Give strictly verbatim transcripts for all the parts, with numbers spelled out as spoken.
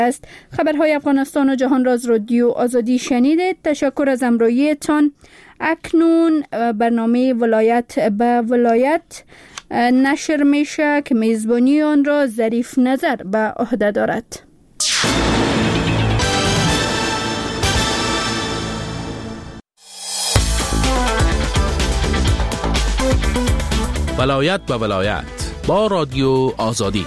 است. خبرهای افغانستان و جهان را از رادیو آزادی شنیدید. تشکر از همراهیتان. اکنون برنامه ولایت به ولایت نشر میشه که میزبانی آن را ظریف نظر به عهده دارد. ولایت به ولایت با رادیو آزادی.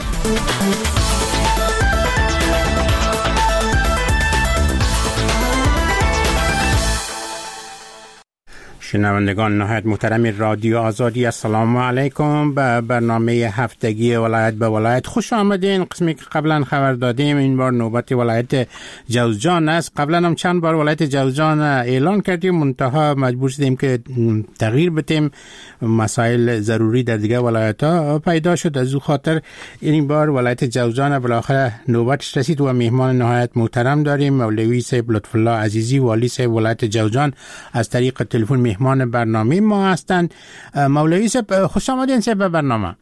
شنوندگان نهایت محترم رادیو آزادی، السلام علیکم. به برنامه هفتگی ولایت به ولایت خوش آمدین. قسمی که قبلا خبر دادیم این بار نوبت ولایت جوزجان است. قبلا هم چند بار ولایت جوزجان اعلان کردیم، منتها مجبور شدیم که تغییر بدیم، مسائل ضروری در دیگه ولایت ها پیدا شد. از او خاطر این بار ولایت جوزجان بالاخره نوبتش رسید و مهمان نهایت محترم داریم. مولوی صاحب لطف الله عزیزی، والی صاحب ولایت جوزجان، از طریق تلفن مهمان برنامه ما هستند. مولوی صاحب خوش آمدین صاحب به برنامه.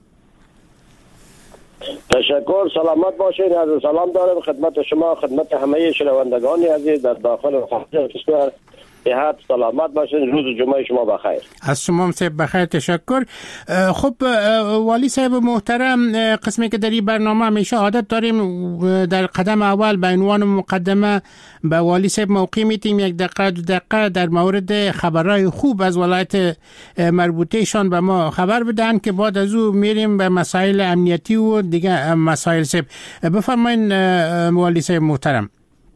تشکر، سلامت باشین. از سلام دارم خدمت شما، خدمت همه شنوندگان عزیز در داخل و خارج کشور. صحت سلامت باشین. روز جمعه شما بخیر. از شما صاحب بخیر. تشکر. خب والی صاحب محترم، قسمی که در این برنامه همیشه عادت داریم در قدم اول به عنوان مقدمه به والی صاحب موقع میتیم یک دقیقه دو دقیقه در مورد خبرهای خوب از ولایت مربوطهشان به ما خبر بدن که بعد از او میریم به مسائل امنیتی و دیگه مسائل. صاحب بفرمایید والی صاحب محترم.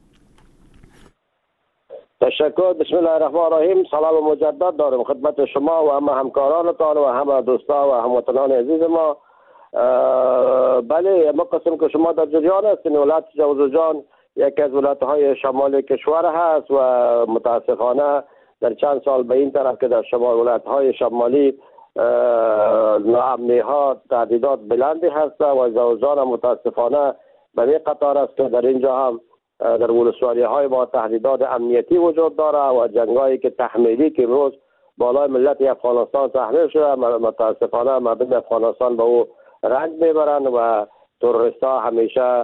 تشکر. بسم الله الرحمن الرحیم. سلام مجدد دارم خدمت شما و همه همکارانتان و همه دوستا و هموطنان عزیز ما. بله، ما قسم که شما در جریان هستین، ولایت جوزجان یکی از ولایت‌های شمالی کشور هست و متاسفانه در چند سال به این طرف که در شمال ولایت‌های شمالی ناامنی‌ها تهدیدات بلندی هست و جوزجان متاسفانه به این قطار است که در اینجا هم در ولسوالی های با تهدیدات امنیتی وجود داره و جنگایی که تحمیلی که روز بالای ملت افغانستان تحمیل شده، متاسفانه مردم افغانستان به او رنج میبرند و تروریست ها همیشه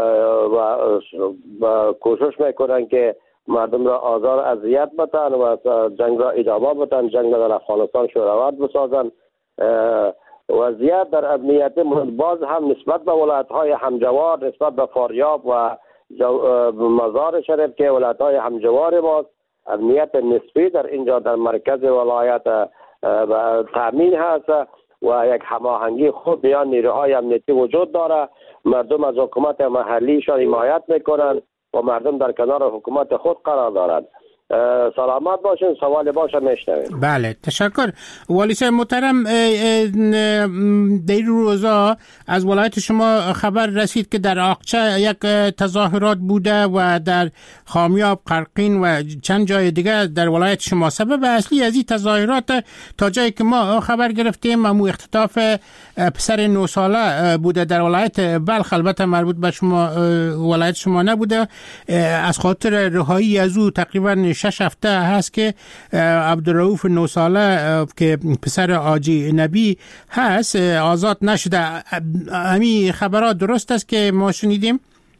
و کوشش میکنن که مردم را آزار اذیت بدن و جنگ را ادامه بدن، جنگ در افغانستان شورآور بسازن. وضعیت در امنیت باز هم نسبت به ولایت های همجوار، نسبت به فاریاب و مزار شریف که ولایت‌های همجوار ماست، امنیت نسبی در اینجا در مرکز ولایت تامین هست و یک هماهنگی خوب میان نیروهای امنیتی وجود داره. مردم از حکومت محلیشان حمایت میکنند و مردم در کنار حکومت خود قرار دارند. سلامت باشین. سوال باشه میشنویم. بله تشکر. والی صاحب محترم، در روزا از ولایت شما خبر رسید که در آقچه یک تظاهرات بوده و در خامیاب، قرقین و چند جای دیگه در ولایت شما. سبب اصلی از این تظاهرات تا جایی که ما خبر گرفتیم امو اختطاف پسر نه ساله بوده در ولایت بلخ، البته مربوط به شما ولایت شما نبوده. از خاطر رهایی از او تقریبا شش هفته هست که عبدالرؤوف نه ساله که پسر آجی نبی هست آزاد نشده. همین خبرات درست است که ما شنیدیم؟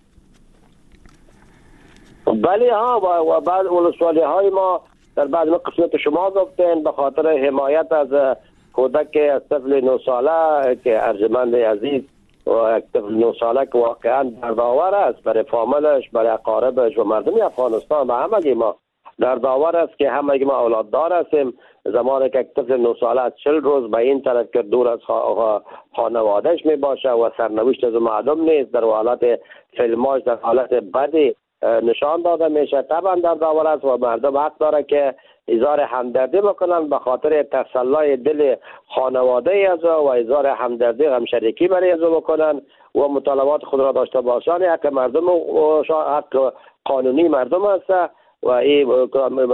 بله ها، و بعد ولسوالی های ما در بعض قسمت شما گفتین به خاطر حمایت از کودک از طفل نه ساله که ارجمند عزیز و یک طفل نه ساله که واقعا دردآور است برای فامیلش، برای اقاربش و مردم افغانستان و همگی ما دردآور است که همگی ما اولاددار هستیم. زمانی که یک طفل نه ساله از چهل روز به این طرف که دور از خانوادهش می باشه و سرنوشت از معلوم نیست، در حالت فیلماش در حالت بدی نشان داده میشه، طبعا دردآور است و مردم حق داره که اظهار همدردی بکنن به خاطر تسلای دل خانواده از و اظهار همدردی همشریکی برای از بکنن و مطالبات خود را داشته باشن. حق مردم و حق قانونی مردم است و این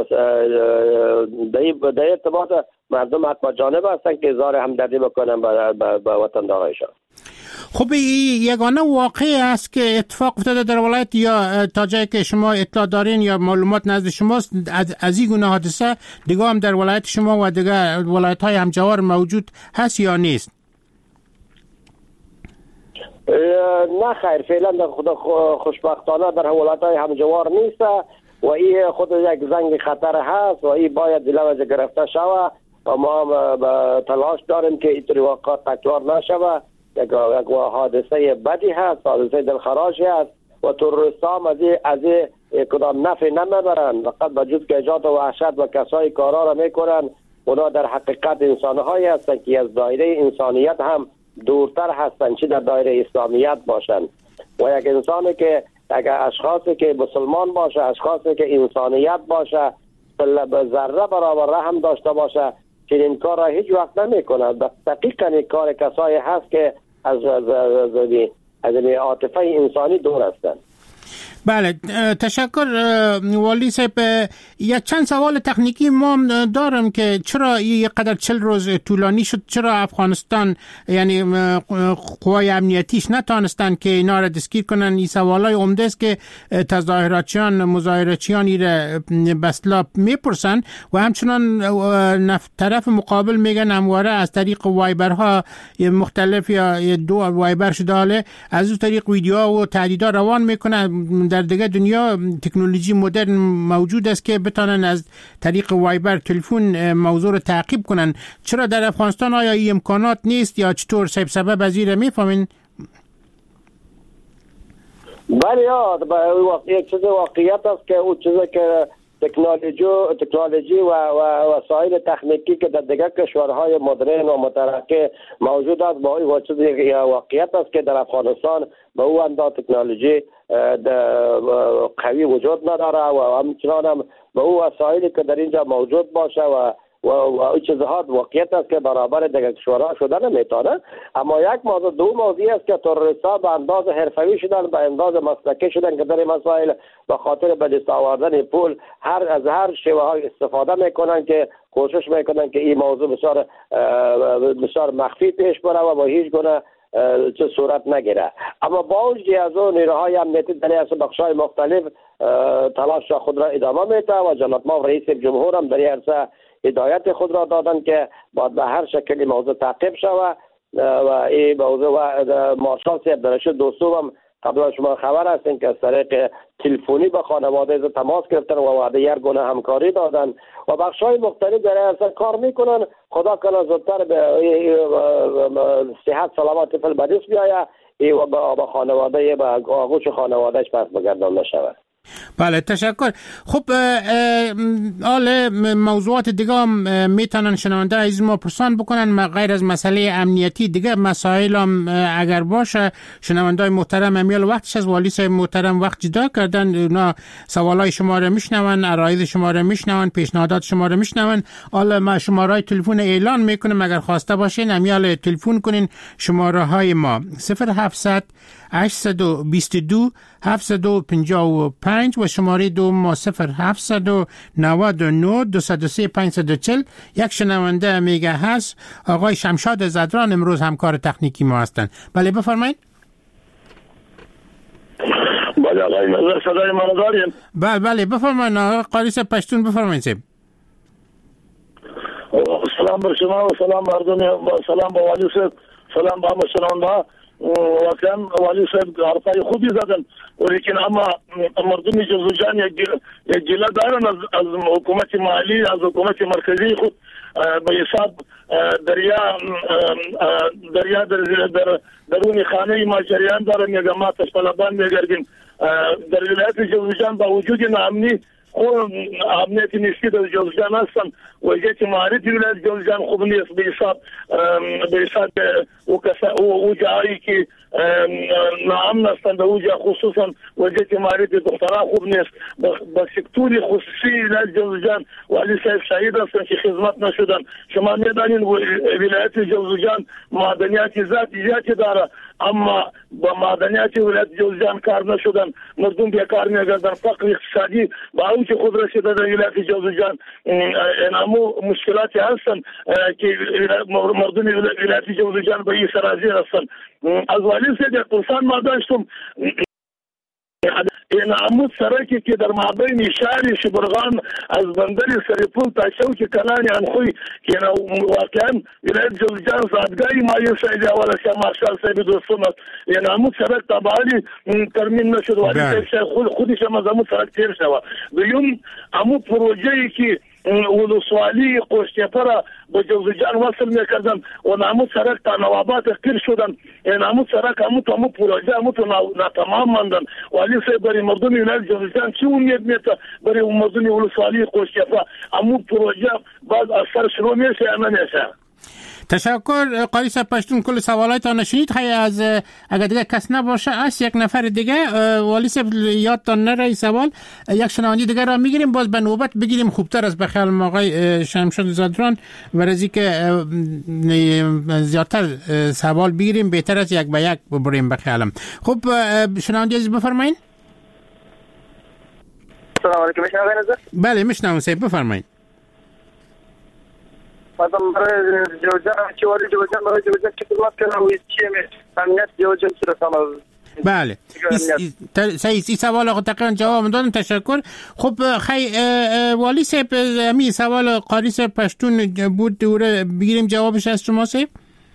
در ارتباط مردم حق با جانب هستن که اظهار همدردی بکنن به وطندارایشان. خب یگانه واقعی است که اتفاق افتاده در ولایت یا تا جایی که شما اطلاع دارین یا معلومات نزد شماست از این گونه حادثه دیگه هم در ولایت شما و دیگه ولایت های همجوار موجود هست یا نیست؟ نه خیر، فعلا در خدا خوشبختانه در ولایت‌های همجوار نیست و این خود یک زنگ خطر هست و این باید جلوش گرفته شود و ما هم تلاش داریم که اینطوری واقعات تکرار نشود. یک حادثه بدی هست، حادثه دلخراشی هست و تروریست هم از از کدام نفع نمیبرند، فقط به جز که ایجاد وحشت و کسای کارا را میکنند. اونا در حقیقت انسانهایی هستند که از دایره انسانیت هم دورتر هستند، چه در دایره اسلامیت باشند. و یک انسانی که اگر اشخاصی که مسلمان باشه، اشخاصی که انسانیت باشه، ذره برابر رحم داشته باشه، چنین کار را هیچ وقت نمیکنه. دقیقاً کار کسایی هست که از از از, از, از عاطفه انسانی دور هستند. بله، تشکر والی صاحب. یک چند سوال تکنیکی ما دارم که چرا یک قدر چل روز طولانی شد؟ چرا افغانستان یعنی قوای امنیتیش نتانستن که اینا را دستگیر کنن؟ این سوالای عمده است که تظاهراتچیان مظاهراتچیان را بسلا میپرسن و همچنان طرف مقابل میگن همواره از طریق وایبرها مختلف یا دو وایبر شده حاله از اون طریق ویدیوها و تهدیدها روان میکنن. در دیگه دنیا تکنولوژی مدرن موجود است که بتانن از طریق وایبر تلفن موضوع رو تعقیب کنن. چرا در افغانستان آیا این امکانات نیست یا چطور؟ سبب سبب از این میفهمین؟ بله، یا یک چیز واقعیت است که اون چیزی که تکنولوژی تکنولوژی و وسایل تکنیکی که در دیگر کشورهای مدرن و مترقی موجود است، با این چیز واقعیت است که در افغانستان به اون اندازه تکنولوژی قوی وجود نداره و همچنان هم به اون وسایلی که در اینجا موجود باشه و و این چیزها واقعیت است که برابر دیگر کشورها شده نمیتونه. اما یک موضوع دو موضوعی است که تروریست‌ها به اندازه حرفه‌ای شدن، به اندازه مسلکی شدن که در این مسائل به خاطر به دست آوردن پول هر از هر شیوه های استفاده میکنن که کوشش میکنن که این موضوع بسیار بسیار مخفی پیش بره و با هیچ گونه چه صورت نگیره. اما با وجود از اون نیروهای امنیتی در از بخش‌های مختلف تلاش خود را ادامه میده و جناب ما رئیس جمهور هم در این عرصه هدایت خود را دادن که باید به هر شکلی موضوع تعقیب شود و این موضوع و مارشال صاحب درش دوستو هم قبلا شما خبر هستین که از طریق تلفنی به خانواده تماس گرفتن و وعده یک گونه همکاری دادن و بخش‌های مختلف در اصلا کار میکنن. خدا کنه زودتر به صحت سلامت طفل به دست بیاید و به خانواده به آغوش خانوادهش پس بگردانده شود. بله، تشکر. خب حالا موضوعات دیگه هم میتونن شنونده از ما پرسان بکنن غیر از مسئله امنیتی، دیگه مسائل هم اگر باشه شنونده محترم امیال وقتش از والی صاحب محترم وقت جدا کردن، اونا سوالای شما رو میشنون، عرایض شما رو میشنون، پیشنهادات شما رو میشنون. حالا ما شماره تلفن اعلان میکنم، اگر خواسته باشین امیال تلفن کنین. شماره های ما صفر هفتصد هشتصد و بیست و دو هفتصد و پنجاه و پنج و شماره دو ما صفر هفتصد و نود و نه دویست و سه پانصد و چهل. یک شنونده میگه هست آقای شمشاد زدران امروز همکار تکنیکی ما هستند. بله بفرمایید. بله آقای مزر صدای ما داریم؟ بله بله بفرمایید آقای قاری صاحب پشتون بفرمایید صاحب. سلام بر شما و سلام مردم و سلام با والی صاحب، سلام با شنونده. واقعا والی صاحب حرفای خوبی زدن ولیکن اما مردم جوزجان یک گله دارن از, از حکومت مالی، از حکومت مرکزی خود به حساب دریا دریا در در درون خانه ما جریان دارن یا ما طلبان میگردیم در ولایت جوزجان با وجود ناامنی خود امنیت نیستی در جوزجان هستن وضعیت مالی در ولایت جوزجان خوب نیست به حساب به حساب او جایی که ناامن هستند او جا خصوصا وضعیت مالی در دخترها خوب نیست. با سکتور خصوصی ولایت جوزجان والی صاحب شهید هستند که خدمت نشدن. شما میدانید ولایت جوزجان معدنیات ذاتی ذاتی داره اما با معدنیات ولایت جوزجان کار نشدن، مردم بیکار میگردن، فقر اقتصادی با اوج خود رسیده در ولایت جوزجان. اینامو مشکلاتی هستن که مردم ولایت جوزجان به این سرازیر هستن. از والی صاحب پرسان ما داشتم این عمود سرکی که در مابین شهر شبرغان از بندر سرپل تا شوک کلان انخوی که واقعا ولایت جوزجان زادگاهی مایل سید اول شاه مارشال صاحب دوستان این عمود سرک تبالی ترمیم نشد ولی خود خودش هم از عمود سرک تیر شد. دوم عمود پروژه‌ای که ولسوالی قوشتیپر به جوزجان وصل میکردن و نامو سرک تا نوابات قیر شدن. این نامو سرک همو تمام پروژه همو تو ناتمام ماندن. ولی سه برای مردم ولایت جوزجان چی امید میته برای مردم ولسوالی قوشتیپر همو پروژه بعد اثر شروع میشه یا نمیشه. تشکر قاری صاحب پشتون. کل سوالایتان شنید. خیلی از اگر دیگه کس نباشه از یک نفر دیگه والی صاحب یادتان نره سوال یک شنوندی دیگه را میگیریم باز به نوبت بگیریم خوبتر از بخیال آقای شمشاد زادران و رزی که زیادتر سوال بگیریم بهتر از یک به یک ببریم بخیالم. خب شنوندی عزیز بفرمایین. سلام علیکم. میشنوین از؟ بله میشنوم صاحب بفرمایین. مثلا برای جوزجان چی ولی جوزجان برای جوزجان چی خدمت کنم و چی می امنیت جوزجان چی رسانه. بله صحیح. این سوال آقا تقریبا جواب دادم. تشکر. خب خی والی صاحب می سوال قاری صاحب پشتون بود دوره بگیریم جوابش از شما صاحب.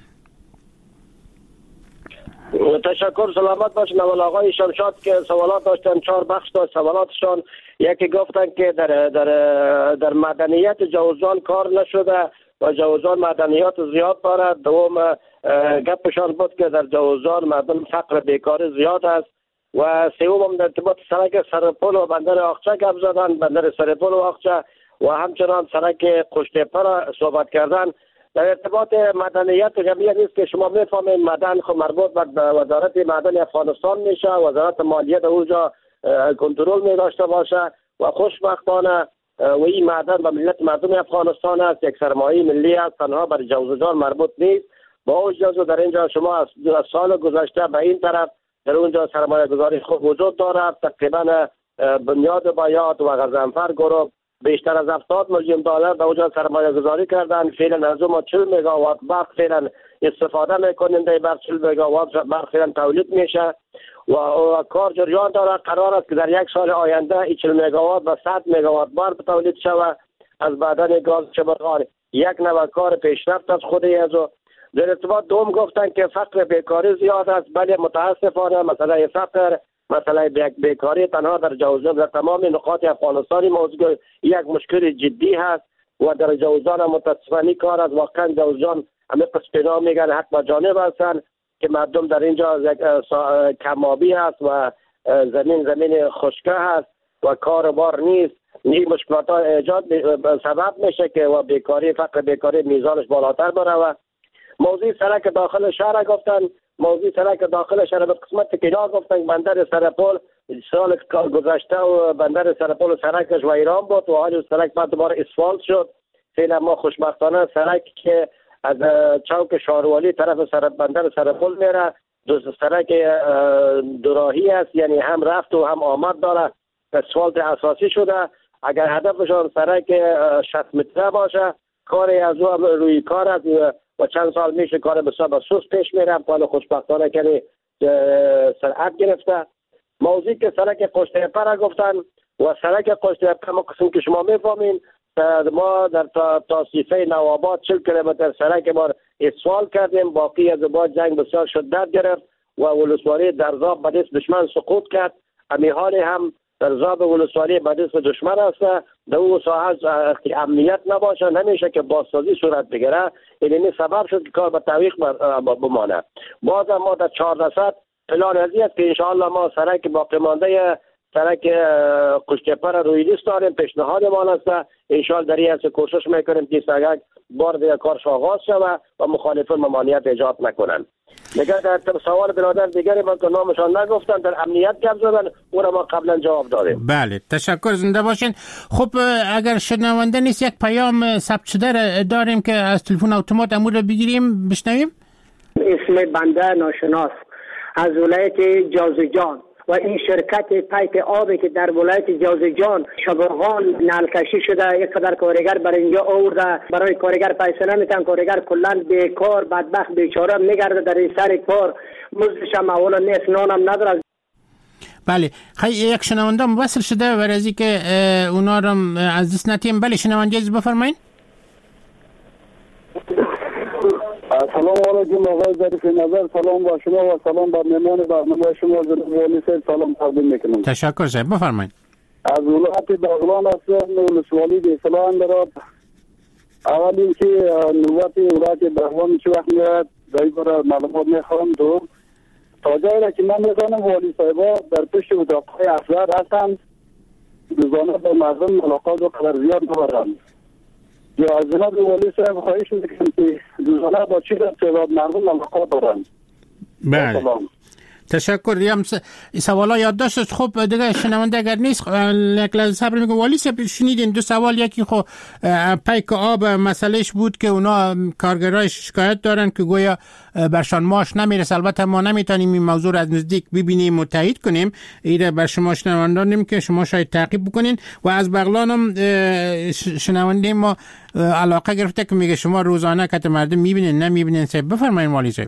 تشکر. سلامت باشین. اول آقای شمشاد که سوالات داشتن چهار بخش داشت سوالاتشان. یکی گفتن که در در در مدنیت جوزجان کار نشده و جوزجان مدنیات زیاد دارد. دوم گپشان بود که در جوزجان مردم فقر بیکاری زیاد است و سوم در ارتباط سرک سرپل و بندر آخچه گپ زدن. بندر سرپل و آخچه و همچنان سرک قوشتیپر صحبت کردن. در ارتباط مدنیت جمعیت نیست که شما میفهمید مدن خب مربوط به وزارت معدن افغانستان میشه. وزارت مالیه در اونجا کنترل می داشته باشه و خوشبختانه و این معدن به ملت مردم افغانستان است. یک سرمایه ملی است تنها بر جوزجان مربوط نیست. با وجود در اینجا شما از سال گذشته به این طرف در اونجا سرمایه گذاری خوب وجود دارد. تقریبا بنیاد بایات و غضنفر گروه بیشتر از هفتاد میلیون دلار در اونجا سرمایه گذاری کردن. فعلا از اون چهل مگاوات برق فعلا استفاده میکنیم. در برق چهل مگاوات برق فعلا تولید میشه و, و کار جریان داره. قرار است که در یک سال آینده این چهل مگاوات و صد مگاوات برق تولید شود از معدن گاز شبرغان. یک نوع کار پیشرفت از خودی از. در ارتباط دوم گفتن که فقر بیکاری زیاد است. بله متاسفانه مسئله فقر مسئله بیکاری تنها در جوزجان در تمام نقاط افغانستان موضوع یک مشکل جدی هست و در جوزجان متاسفانه کار از واقعا جوزجان همه قسمتا میگن حق با جانب هستن که مردم در اینجا کمابی هست و زمین زمین خشکه هست و کار بار نیست. این مشکلات ها ایجاد سبب میشه که و بیکاری فقر بیکاری میزانش بالاتر بره. و موضوع سرک داخل شهر گفتن موضوع سرک داخل شهر به قسمت کنار گفتن بندر سرپل سال گذشته و بندر سرپل سرکش ویران بود و حالی سرک بعد دوباره اسفالت شد. فعلا ما خوشبختانه سرک که از چوک شاروالی طرف سر بندر سرپل میره دو سرک دوراهی است یعنی هم رفت و هم آمد داره. اسفالت اساسی شده. اگر هدفشان سرک شصت متره باشه کاری از او روی کار است و چند سال میشه کار بسیار بسوس پیش میره. حالا خوشبختانه که سرعت گرفته. موضوعی که سرک قوشتیپر گفتن و سرک قوشتیپر ما قسم که شما میفهمین ما در توصیفه نواباد چهل کیلومتر سرک ما اسفالت کردیم. باقی از بعد جنگ بسیار شدت گرفت و ولسوالی در ذاب به دست دشمن سقوط کرد. امی حال هم در ذاب ولسوالی به دست دشمن است. در اون ساحه امنیت نباشه نمیشه که بازسازی صورت بگیره. این سبب شد که کار به تعویق بمانه. باز ما در چهارصد پلان ازی است که انشاءالله ما سرک باقی مانده سرک قوشتیپر روی لیست داریم. پیشنهاد ما است انشاءالله در این کوشش میکنیم که سرک بار دیگه کارش آغاز شود و مخالفین ممانعت ایجاد نکنند. دیگه در سوال برادر دیگری من که نامشان نگفتن در امنیت گپ زدن او را ما قبلا جواب دادیم. بله تشکر زنده باشین. خب اگر شنونده نیست یک پیام ثبت شده داریم که از تلفن اتومات امور رو بگیریم بشنویم. اسم بنده ناشناس از ولایت جوزجان و این شرکت پایپ آبی که در ولایت جوزجان شبرغان نلکشی شده یک قدر کارگر برای اینجا آورده برای کارگر پیسه نمیتن. کارگر کلا بیکار بدبخت بیچاره میگرده در این سر کار. مزدش هم اولا نیست نانم نداره. بله خیلی یک شنونده وصل شده و رازی که اونا رو از دست نتیم. بله شنونده عزیز بفرمایید. سلام علیکم آقای ظریف نظر، سلام با شما و سلام با مهمان برنامه شما جناب والی صاحب سلام تقدیم میکنم. تشکر صاحب بفرمایید. از ولایت بغلان هستم، ولسوالی دیسلا اندراب. اول اینکه نوبت ولایت بغلان چه وقت میاد در این باره معلومات میخوام. دو تا جایی را که من میدانم والی صاحبا در پشت اتاقهای افراد هستند، روزانه با مردم ملاقات و قدر زیاد ندارند. یا از جناب والی صاحب خواهش میکنم که روزانه با چی تعداد مردم ملاقات دارند. بله تشکر. یم سوالا یادداشت. خب دیگه شنونده اگر نیست یک لحظه صبر میکنم. والی صاحب شنیدین دو سوال، یکی خب پیک آب مسئلهش بود که اونا کارگرای شکایت دارن که گویا برشان ماش نمیرسه. البته ما نمیتونیم این موضوع از نزدیک ببینیم و تایید کنیم، ایره بر شما شنوندانیم که شما شاید تعقیب بکنین. و از بغلانم شنونده ما علاقه گرفته که میگه شما روزانه که مردم میبینین نمیبینین. صاحب بفرمایید والی صاحب.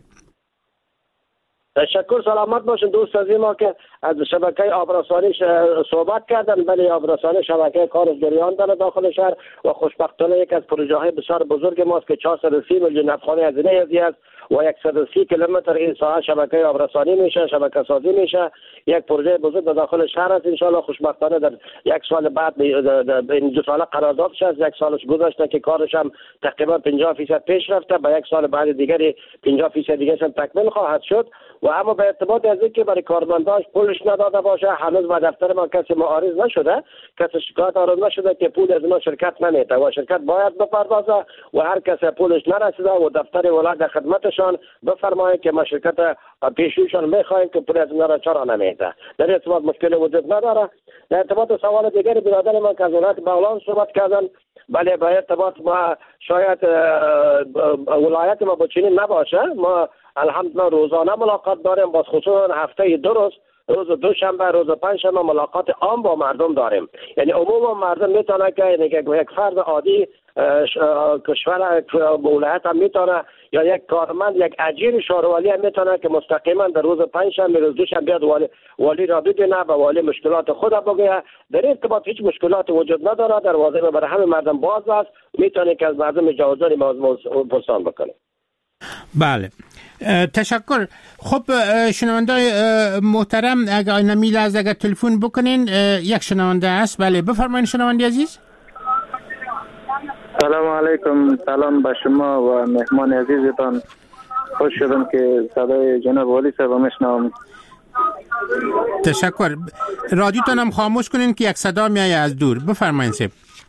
تشکر، سلامت باشین. دوست عزیز ما که از شبکه آبرسانی صحبت کردن، ولی آبرسانی شبکه کار جریان داره داخل شهر و خوشبختانه یک از پروژه های بسیار بزرگ ماست که چهارصد و سی میلیون افغانی هزینه ازی است و صد و سی کیلومتر این ساعت شبکه آبرسانی میشه، شبکه سازی میشه. یک پروژه بزرگ در داخل شهر است. ان شاء الله خوشبختانه در یک سال بعد این دو سال قرارداد شد، یک سالش گذشته که کارش هم تقریبا پنجاه درصد پیش رفته، با یک سال بعد دیگری پنجاه درصد دیگه هم تکمیل خواهد شد. و اما به ارتباط از اینکه برای کارمنداش پولش نداده باشه، هنوز به دفتر ما کسی معارض نشده، کسی شکایت آورده نشده که پول از ما شرکت نمیده و شرکت باید بپردازه و هر کسی پولش نرسیده و دفتر ولایت در خدمتشان بفرمایید که ما شرکت پیشویشان میخواهیم که پول از ما را چرا نمیده. در ارتباط مشکل وجود نداره. در ارتباط سوال دیگری برادر من که از ولایت بغلان صحبت کردن، بله به ارتباط ما شاید ولایت ما با چنین نباشه. ما الحمدلله روزانه ملاقات داریم، باز خصوصا هفته دو روز، روز دوشنبه، روز پنجشنبه ملاقات عام با مردم داریم. یعنی عموما مردم میتونه که یعنی یک فرد عادی کشور ولایت هم میتونه یا یک کارمند یک اجیر شهروالی هم میتونه که مستقیما در روز پنجشنبه روز دوشنبه بیاد والی والی را ببینه، به والی مشکلات خود بگه. در ارتباط هیچ مشکلات وجود نداره، دروازه برای همه مردم باز است، میتونه که از مردم اجازه پرسان بکنه. بله تشکر. خب شنوندای محترم اگر نمیل از اگر تلفن بکنین، یک شنونده است. بله بفرمایید شنونده عزیز. سلام علیکم، سلام به شما و مهمان عزیزتان. خوش شدم که صدای جناب والی صاحب میشنوم. تشکر. رادیوتون هم خاموش کنین که یک صدا میایه از دور. بفرمایید صاحب.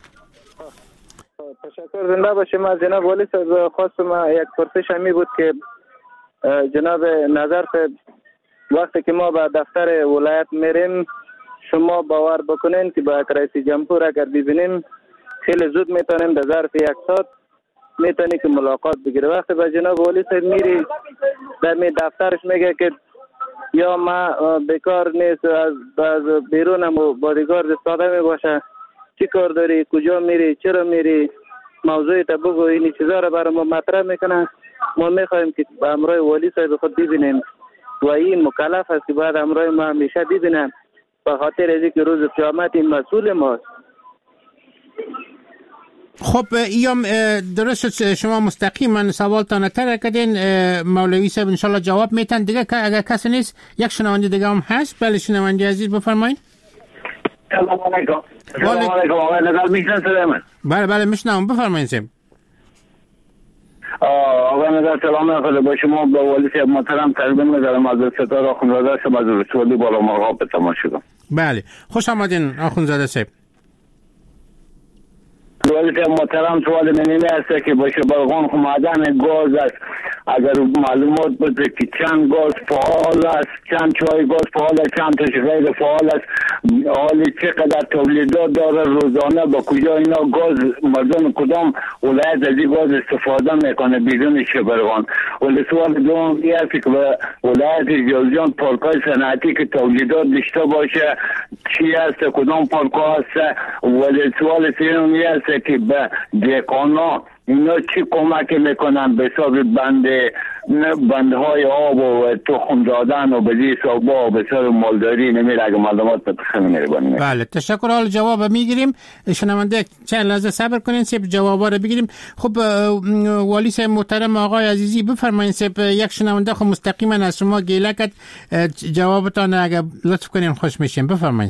تشکر، زنده باشیم. از جناب والی صاحب خواستم یک پرسش همی بود که جناب نظر صاحب وقتی که ما به دفتر ولایت میریم، شما باور بکنین که با رئیس جمهور اگر ببینیم خیلی زود میتونیم در ظرف یک ساعت میتونی که ملاقات بگیره. وقتی به جناب والی صاحب میری در می دفترش میگه که یا ما بیکار نیست، از از بیرونم بادیگارد استاده می باشه، چی کار داری، کجا میری، چرا میری، موضوعی تا بگو، این چیزا رو برای ما مطرح میکنه. ما میخوایم که با امرای والی صاحب خود ببینیم و این مکلف است که باید امرای ما همیشه ببینن، به خاطر از اینکه روز قیامت این مسئول ماست. خب ایام درست شما مستقیما سوالتان تر کردین، مولوی صاحب انشالله جواب میتن. دیگه اگر کسی نیست یک شنونده دیگه هم هست. بله شنونده عزیز بفرمایید. سلام علیکم. سلام علیکم آقای نظر میشنن صدای من؟ بله بله میشنم، بفرمایید صاحب. آقای نظر سلام علیکم با شما با والی صاحب محترم تقدیم می‌کنم از ستاره آخوندزاده صاحب از رسولی بالا مرغاب به تماشا. بله خوش آمدین آخوندزاده صاحب. والی صاحب محترم سوال منی است که با شبرغان معدن گاز است، اگر معلومات بده که چند گاز فعال است، چند چای گاز فعال است، چند تاش غیر فعال است، حالی چقدر تولیدات داره روزانه، با کجا اینا گاز مردم کدام ولایت از این گاز استفاده میکنه بدون شبرغان. ولی سوال دوم این است که به ولایت جوزجان پارکای صنعتی که تولیدات داشته باشه چی است، کدام پارکا است. ولی سوال سوم این است که به دیکانا اینا چی کمک میکنن به حساب بند بندهای آب و تخم دادن و به حساب با به حساب مالداری نمیره اگه معلومات بتخم نمیره بانیم. بله تشکر. حال جواب میگیریم. شنونده چند لحظه صبر کنین سپ جوابا رو بگیریم. خب والی صاحب محترم آقای عزیزی بفرمایید. سپ یک شنونده خب مستقیما از شما گله کرد، جوابتان اگه لطف کنین خوش میشیم. بفرمایید.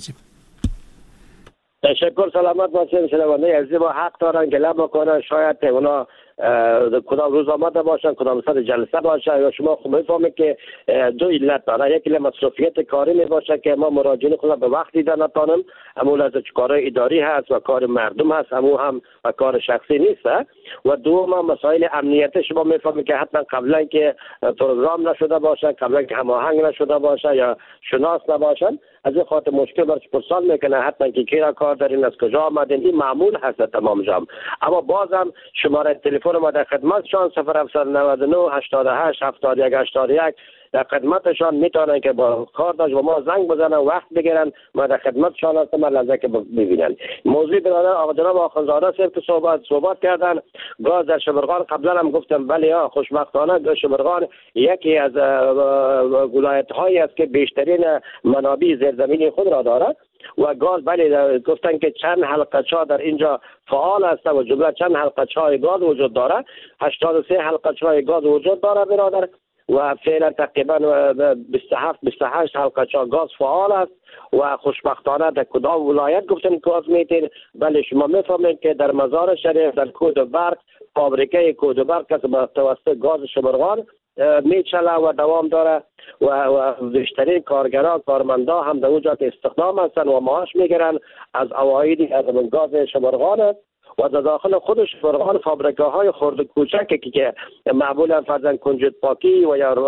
تشکر. سلامت باشین. شنونده عزیز ما حق دارن گله بکنن، شاید اونا کدام روز آمده باشن کدام سر جلسه باشه، یا شما خوب میفهمید که دو علت داره. یک علت مصروفیت کاری می باشه که ما مراجعین خود به وقت دیدن نتانم، اما لازم کار اداری هست و کار مردم هست، اما هم و کار شخصی نیست. و دوم مسائل امنیتی شما میفهمید که حتما قبلا که پروگرام نشده باشه، قبلا که هماهنگ نشده باشه یا شناس نباشن، از این خاطر مشکل برش پرسان میکنه حتما که کی را کار دارین، از کجا آمدین. این معمول هست تمام جام. اما بازم شماره تلفن ما در خدمتشان صفر هفت نه نه هشتاد و هشت هفتاد و یک هشتاد و یک در خدمتشان میتونن که با کار داشت و ما زنگ بزنن وقت بگیرن. ما در خدمتشان هستم، من لحظه که ببینن. موضوع برادر آقا جناب آخوندزاده صاحب که صحبت صحبت کردن گاز در شبرغان، قبلا هم گفتم بله ها، خوشبختانه شبرغان یکی از ولایت هایی است که بیشترین منابع زیرزمینی خود را دارد و گاز بله گفتن که چند حلقه‌چا در اینجا فعال است و جمله چند حلقه‌چای گاز وجود داره. هشتاد و سه حلقه‌چای گاز وجود داره برادر و فعلا تقریبا بیست و هفت بیست و هشت حلقه‌چا گاز فعال است و خوشبختانه در کدام ولایت گفتن گاز میتین. بله شما میفهمید که در مزار شریف در کود برق فابریکه کود برق که به توسط گاز شبرغان میچله و دوام داره و, و بیشترین کارگران کارمندا هم در اونجا استخدام هستن و معاش میگیرن از عواید از گاز شبرغان است. و در داخل خودش شبرغان فابریکه های خرد کوچکی که معمولا فرضاً کنجد پاکی و یا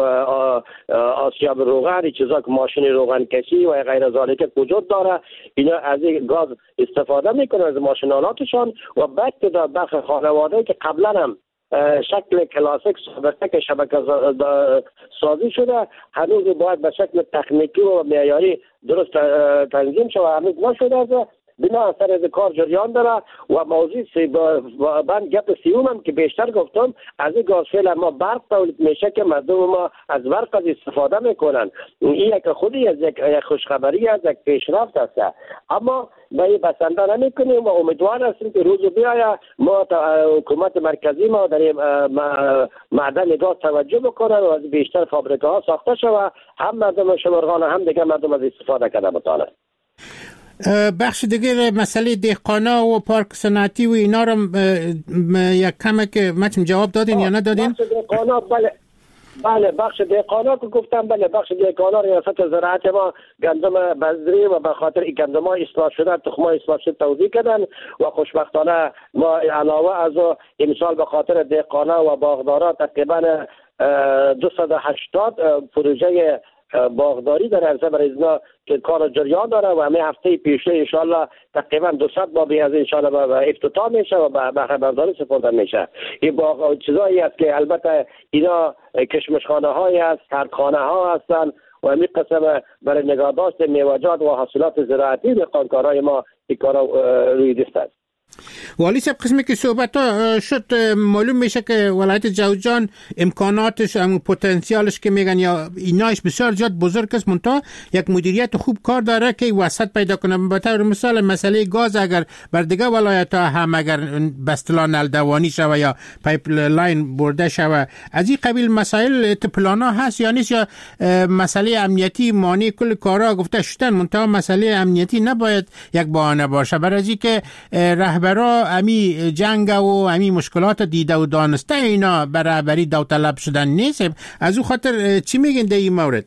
آسیاب روغن، چیزا که ماشین روغن کشی و غیر ذالک وجود داره، اینا از این گاز استفاده میکنن از ماشینالاتشان و بعد که در بخش خانواده که قبلا هم شکل کلاسیک سابقه که شبکه سازی شده هنوز باید به شکل تکنیکی و معیاری درست تنظیم شده، هنوز نشده است. بنا اثر از کار جریان داره و موضوع سی با من گپ سیوم هم که بیشتر گفتم از این گاز فعلا ما برق تولید میشه که مردم ما از برق از استفاده میکنن. این یک خودی از یک خوشخبری از یک پیشرفت است، اما ما این بسنده نمیکنیم و امیدوار هستیم که روز بیاید ما حکومت مرکزی ما در معدن گاز توجه بکنن و از بیشتر فابریکه ها ساخته شود، هم مردم شبرغان هم دیگه مردم از استفاده کنه بتانه. بخش دیگه مسئله دهقانا و پارک صنعتی و اینا رو یک کمه که متن جواب دادین یا ندادین؟ بخش دهقانا بله بله بخش دهقانا که گفتم بله بخش دهقانا ریاست زراعت ما گندم بذری و به خاطر این گندم ها اصلاح شده تخم ها اصلاح شده توزیع کردن و خوشبختانه ما علاوه از امسال به خاطر دهقانا و باغدارا تقریبا دویست و هشتاد پروژه باغداری در عرضه بریزنا که کار جریان داره و همه هفته پیشه انشالله تقریبا دویست بابی از انشالله به افتتاح میشه و به بهره برداری سپرده میشه. این باغ چیزایی است که البته اینا کشمشخانه هایی است، کارخانه ها هستن و همین قسم برای نگهداشت میوه‌جات و حاصلات زراعتی دهقانکارای ما این کارا روی دست است. والی صاحب قسمی که صحبت ها شد معلوم میشه که ولایت جوزجان امکاناتش هم پتانسیالش که میگن یا ایناش بسیار زیاد بزرگ است، منتها یک مدیریت خوب کار داره که وسط پیدا کنه. به طور مثال مسئله گاز اگر بر دیگه ولایت ها هم اگر بستلان نلدوانی شوه یا پایپ لاین برده شوه از این قبیل مسائل پلانا هست یا نیست، یا مسئله امنیتی مانع کل کارا گفته شدن، منتها مسئله امنیتی نباید یک بهانه باشه برای اینکه رهبرا امی جنگ و امی مشکلات دیده و دانسته اینا برابری داوطلب شدن نیست. از او خاطر چی میگین در این مورد؟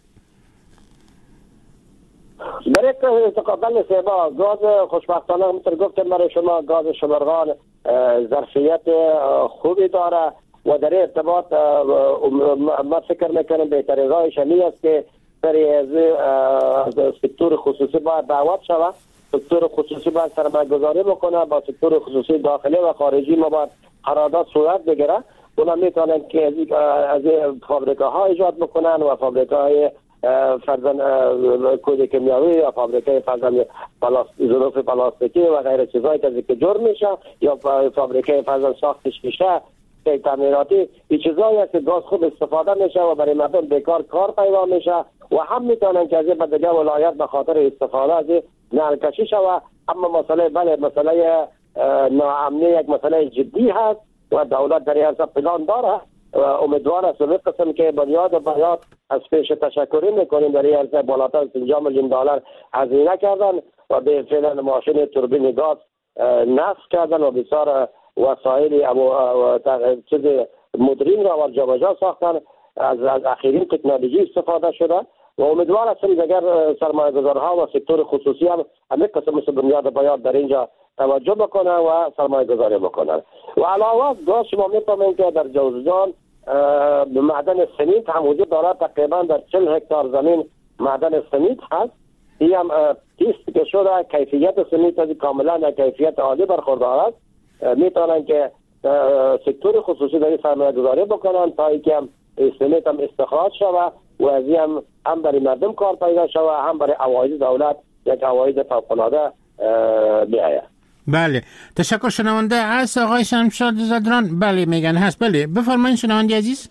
برای تقابل سیبا گاز خوشبختانه همونطور گفتم برای شما گاز شبرغان ظرفیت خوبی داره و در ارتباط ما فکر میکنم بهترین راهش همی است که برای از سکتور خصوصی باید دعوت شود، سکتور خصوصی باید سرمایه گذاری بکنه، با سکتور خصوصی داخلی و خارجی ما باید قرارداد صورت بگیره. اونا میتونن که از فابریکه ها ایجاد بکنن و فابریکه های فرزن کود کیمیاوی یا فابریکه فرزن ظروف پلاستیکی و غیره چیزایی که جور میشه یا فابریکه فرزن ساختش میشه تعمیراتی این چیزایی است که گاز خوب استفاده میشه و برای مردم بیکار کار پیدا میشه و هم میتونن که از این دیگه ولایت به خاطر استفاده از نلکشی شود. اما مسئله بله مسئله ناامنی یک مسئله جدی هست و دولت در این پلان داره و امیدوار است به قسم که بنیاد و بیاد از پیش تشکری میکنیم در این عرصه بالاتر از پنجاه میلیون دلار هزینه کردن و به فعلا ماشین توربین گاز نصب کردن و بسیار وسایل چیز مدرین را و جابجا ساختن از از اخرین تکنولوژی استفاده شده و امیدوار هستیم اگر سرمایه‌گذارها و سکتور خصوصی هم همین قسم مثل بنیاد بیاد در اینجا توجه بکنه و سرمایه گذاری بکنه. و علاوه گاز شما میفهمید که در جوزجان معدن سمنت هم وجود دارد، تقریبا در چهل هکتار زمین معدن سمنت هست. این هم تست که شده کیفیت سمنت از کاملا کیفیت عالی برخوردار است. میتونن که سکتور خصوصی در این سرمایه گذاری بکنن تا اینکه سمنت هم استخراج شود و از این هم, هم برای مردم کار پیدا شود هم برای عواید دولت یک عواید فوق‌العاده بیاید. بله تشکر. شنونده هست آقای شمشاد زدران؟ بله میگن هست. بله بفرمایید شنونده عزیز.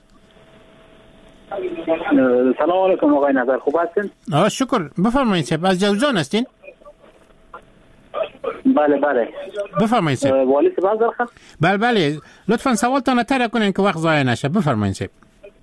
سلام علیکم آقای نظر، خوب هستین؟ آه شکر. بفرمایید صاحب. از جوزجان هستین؟ بله بله بفرمایید صاحب. والی صاحب درخواست. بله بله لطفا سوالتان تر کنین که وقت ضایع نشه. بفرمایید صاحب.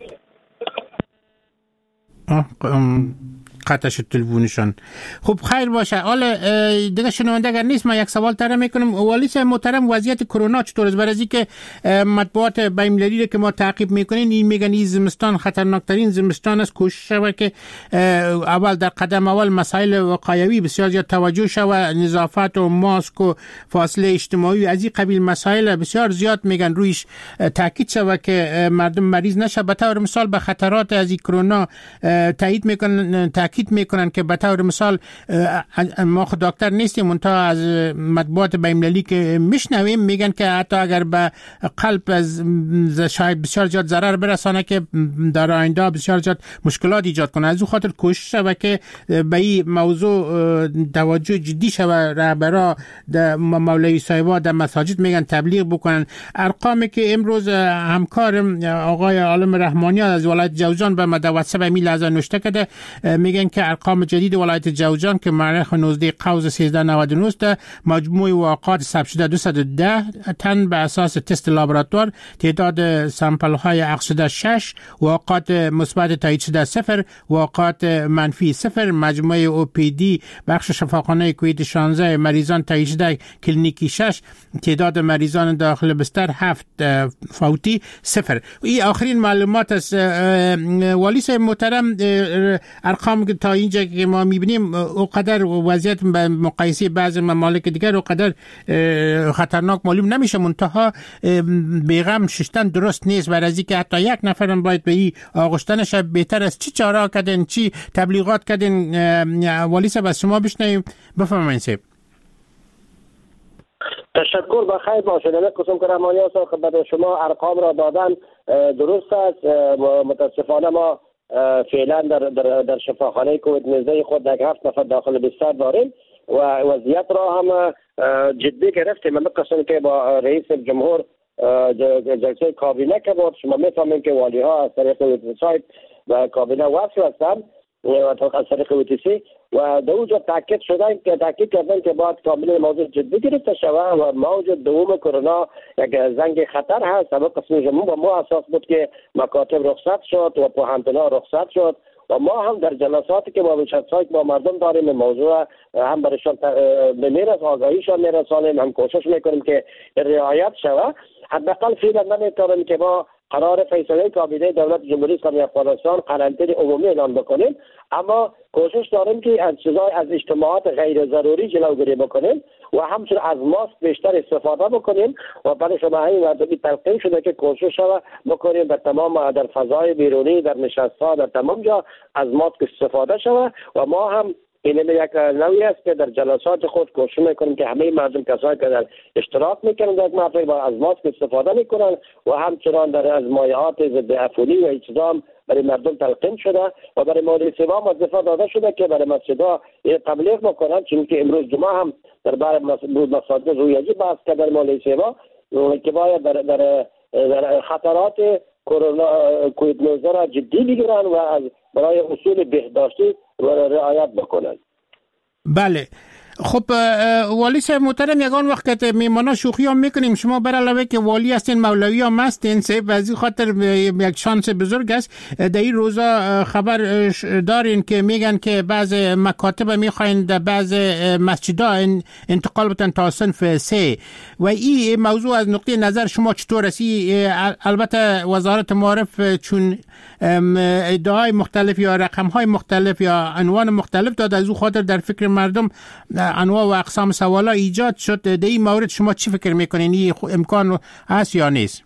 آه قطع شد تلفونشان. خب خیر باشه. حالا دیگه شنونده اگر نیست من یک سوال طرح میکنم. والی صاحب محترم وضعیت کرونا چطور است؟ برای اینکه مطبوعات بین المللی که ما تعقیب میکنین این میگن این زمستان خطرناکترین زمستان است، کوشش شود که اول در قدم اول مسائل وقایوی بسیار زیاد توجه شود، نظافت و ماسک و فاصله اجتماعی از این قبیل مسائل بسیار زیاد میگن رویش تاکید شود که مردم مریض نشه. به طور مثال به خطرات از این کرونا تایید میکنن تاکید میکنن که به طور مثال ما خود دکتر نیستیم منتها از مطبوعات بین المللی که میشنویم میگن که حتی اگر به قلب از شاید بسیار زیاد ضرر برسانه که در آینده بسیار زیاد مشکلات ایجاد کنه. از او خاطر کوشش شود که به این موضوع توجه جدی شود. رهبرا در مولوی صاحبا در مساجد میگن تبلیغ بکنن. ارقامی که امروز همکار آقای عالم رحمانی از ولایت جوزجان به مدواتساب میل از نوشته کرده میگن که ارقام جدید ولایت جوزجان که مؤرخ نوزده قوس سیزده نود و نه است مجموع واقعات ثبت شده دویست و ده تن به اساس تست لابراتوار، تعداد سامپل های اقصده شش، واقعات مثبت تایید شده صفر، واقعات منفی صفر، مجموع او پی دی بخش شفاخانه کویت شانزده مریضان تایید شده کلینیکی شش، تعداد مریضان داخل بستر هفت، فوتی صفر. این آخرین معلومات است. والی صاحب محترم ارقام که تا اینجا که ما میبینیم اونقدر وضعیت به مقایسه بعض ممالک دیگر اونقدر خطرناک معلوم نمیشه، منتها بیغم ششتن درست نیست. برای از اینکه حتی یک نفر هم باید به این آغشتنش بهتر است. چی چاره کردن، چی تبلیغات کردن؟ والی صاحب از شما بشنویم. بفرمایید صاحب. تشکر. بخیر باشید. من قسم کنم مانیا صاحب خدمت شما ارقام را دادن درست است. متاسفانه ما فعلا در در در شفاخانه کووید نوزده خود یک هفت نفر داخل بستر داریم و وضعیت را هم جدی گرفتیم. من قسم که با رئیس جمهور جلسه کابینه که بود شما میفهمیم که والی ها از طریق وبسایت و کابینه وصل هستند و از طریق ویتیسی و در اونجا تاکید شدن که تاکید کردن که باید کاملا موضوع جدی گرفته شود و موجود دوم کرونا یک زنگ خطر هست. سبب قسم جمهور و ما اساس بود که مکاتب رخصت شد و پوهنتون‌ها رخصت شد و ما هم در جلساتی که با بچه‌های با مردم داریم موضوع هم برایشان به میر از آگاهیشان میرسانیم، هم کوشش میکنیم که رعایت شود. حداقل فعلا نمیتونیم که ما قرار فیصله کابینه دولت جمهوری اسلامی افغانستان قرنطینه عمومی اعلان بکنیم، اما کوشش داریم که از چیزای از اجتماعات غیر ضروری جلوگیری بکنیم و همچنین از ماسک بیشتر استفاده بکنیم و برای شما این مردمی تلقین شده که کوشش شود بکنیم در تمام در فضای بیرونی در نشست‌ها در تمام جا از ماسک استفاده شود و ما هم این یک نوعی است که در جلسات خود کوشش میکنیم که همه مردم کسایی که در اشتراک میکنن در مرتبه با از ماسک استفاده میکنن و همچنان در ازمایات ضد عفونی و اجزام برای مردم تلقین شده و برای مولوی صاحب وظیفه داده شده که برای مسجدها تبلیغ بکنن، چون که امروز جمعه هم در بار مساجد رویاجی بحث کرد در مولوی صاحب که باید در در خطرات کرونا کووید نوزده را جدی بگیرن و از برای اصول بهداشتی رعایت بکنن. بله. خب والی صاحب محترم، یگان وقت میمانا شوخی هم میکنیم، شما بر علاوه که والی هستین مولوی هم هستین و از این خاطر یک شانس بزرگ است. در این روزا خبر دارین که میگن که بعض مکاتب میخواین در بعض مسجدها انتقال بتن تا صنف سه و این موضوع از نقطه نظر شما چطور است؟ البته وزارت معارف چون ادعای مختلف یا رقمهای مختلف یا عنوان مختلف داد، از او خاطر در فکر مردم انواع و اقسام سوالا ایجاد شد. در این مورد شما چی فکر میکنین؟ این امکان هست یا نیست؟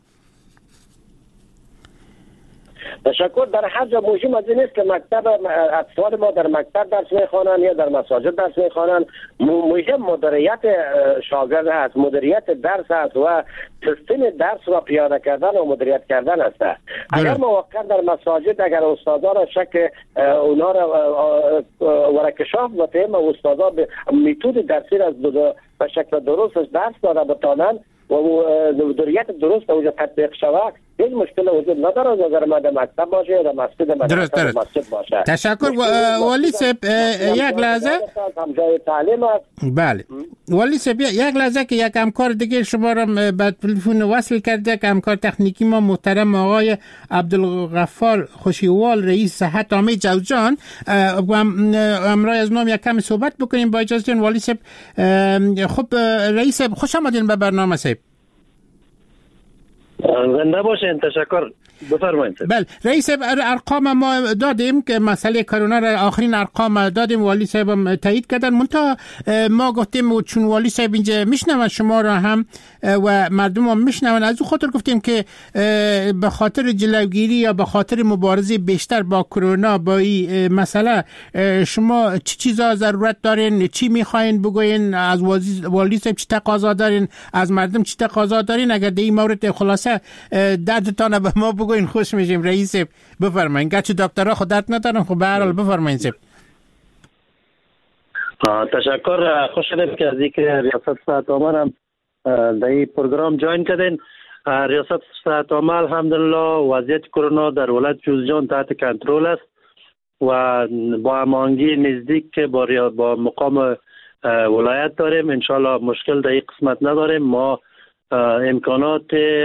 تشکر. در هر جا مهم از این است که مکتب اطفال ما در مکتب درس میخوانند یا در مساجد درس میخوانند. مهم مدیریت شاگرد است، مدیریت درس است و سیستم درس را پیاده کردن و مدیریت کردن است. اگر ما واقعا در مساجد اگر استادا را شک اونا را ورکشاف بتیم و استادا به میتود درسی را به شکل درست درس داده بتانند و مدیریت درست اوجا تطبیق شود، هیچ مشکل وجود نداره. اگر ما در مکتب باشه یا در مسجد مدرسه مسجد باشه. تشکر. والی صاحب یک لحظه. هم جای تعلیم است. بله والی صاحب یک لحظه که یک همکار دیگه شما را به تلفن وصل کرده، که همکار تکنیکی ما محترم آقای عبدالغفار خوشیوال رئیس صحت عامه جوزجان و امروز از نام یک کم صحبت بکنیم با اجازه والی صاحب. خب رئیس صاحب خوش آمدین به برنامه صاحب. زنده باشین. تشکر. بفرمایید. بله رئیس، ارقام ما دادیم که مسئله کرونا را آخرین ارقام دادیم، والی صاحب هم تایید کردن. منتها ما گفتیم چون والی صاحب اینجا میشنون شما را هم و مردم هم میشنون، از او خاطر گفتیم که به خاطر جلوگیری یا به خاطر مبارزه بیشتر با کرونا با این مسئله شما چی چیزا ضرورت دارین، چی میخواین بگوین، از والی صاحب چی تقاضا دارین، از مردم چی تقاضا دارین؟ اگر در این مورد خلاصه دردتان به ما بگوین خوش میشیم. رئیس بفرمایین. گرچه دکترها خود درد ندارن، خب به هر حال بفرمایین. تشکر. خوش شدم که از اینکه ریاست صحت عامه هم در این پروگرام جوین کردین. ریاست صحت عامه الحمدلله وضعیت کرونا در ولایت جوزجان تحت کنترل است و با هماهنگی نزدیک که با با مقام ولایت داریم. انشالله مشکل در این قسمت نداریم. ما امکانات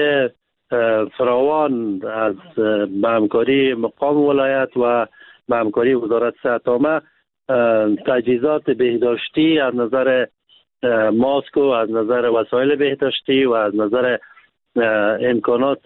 فراوان از به همکاری مقام ولایت و به همکاری وزارت صحت عامه تجهیزات بهداشتی از نظر ماسک و از نظر وسایل بهداشتی و از نظر امکانات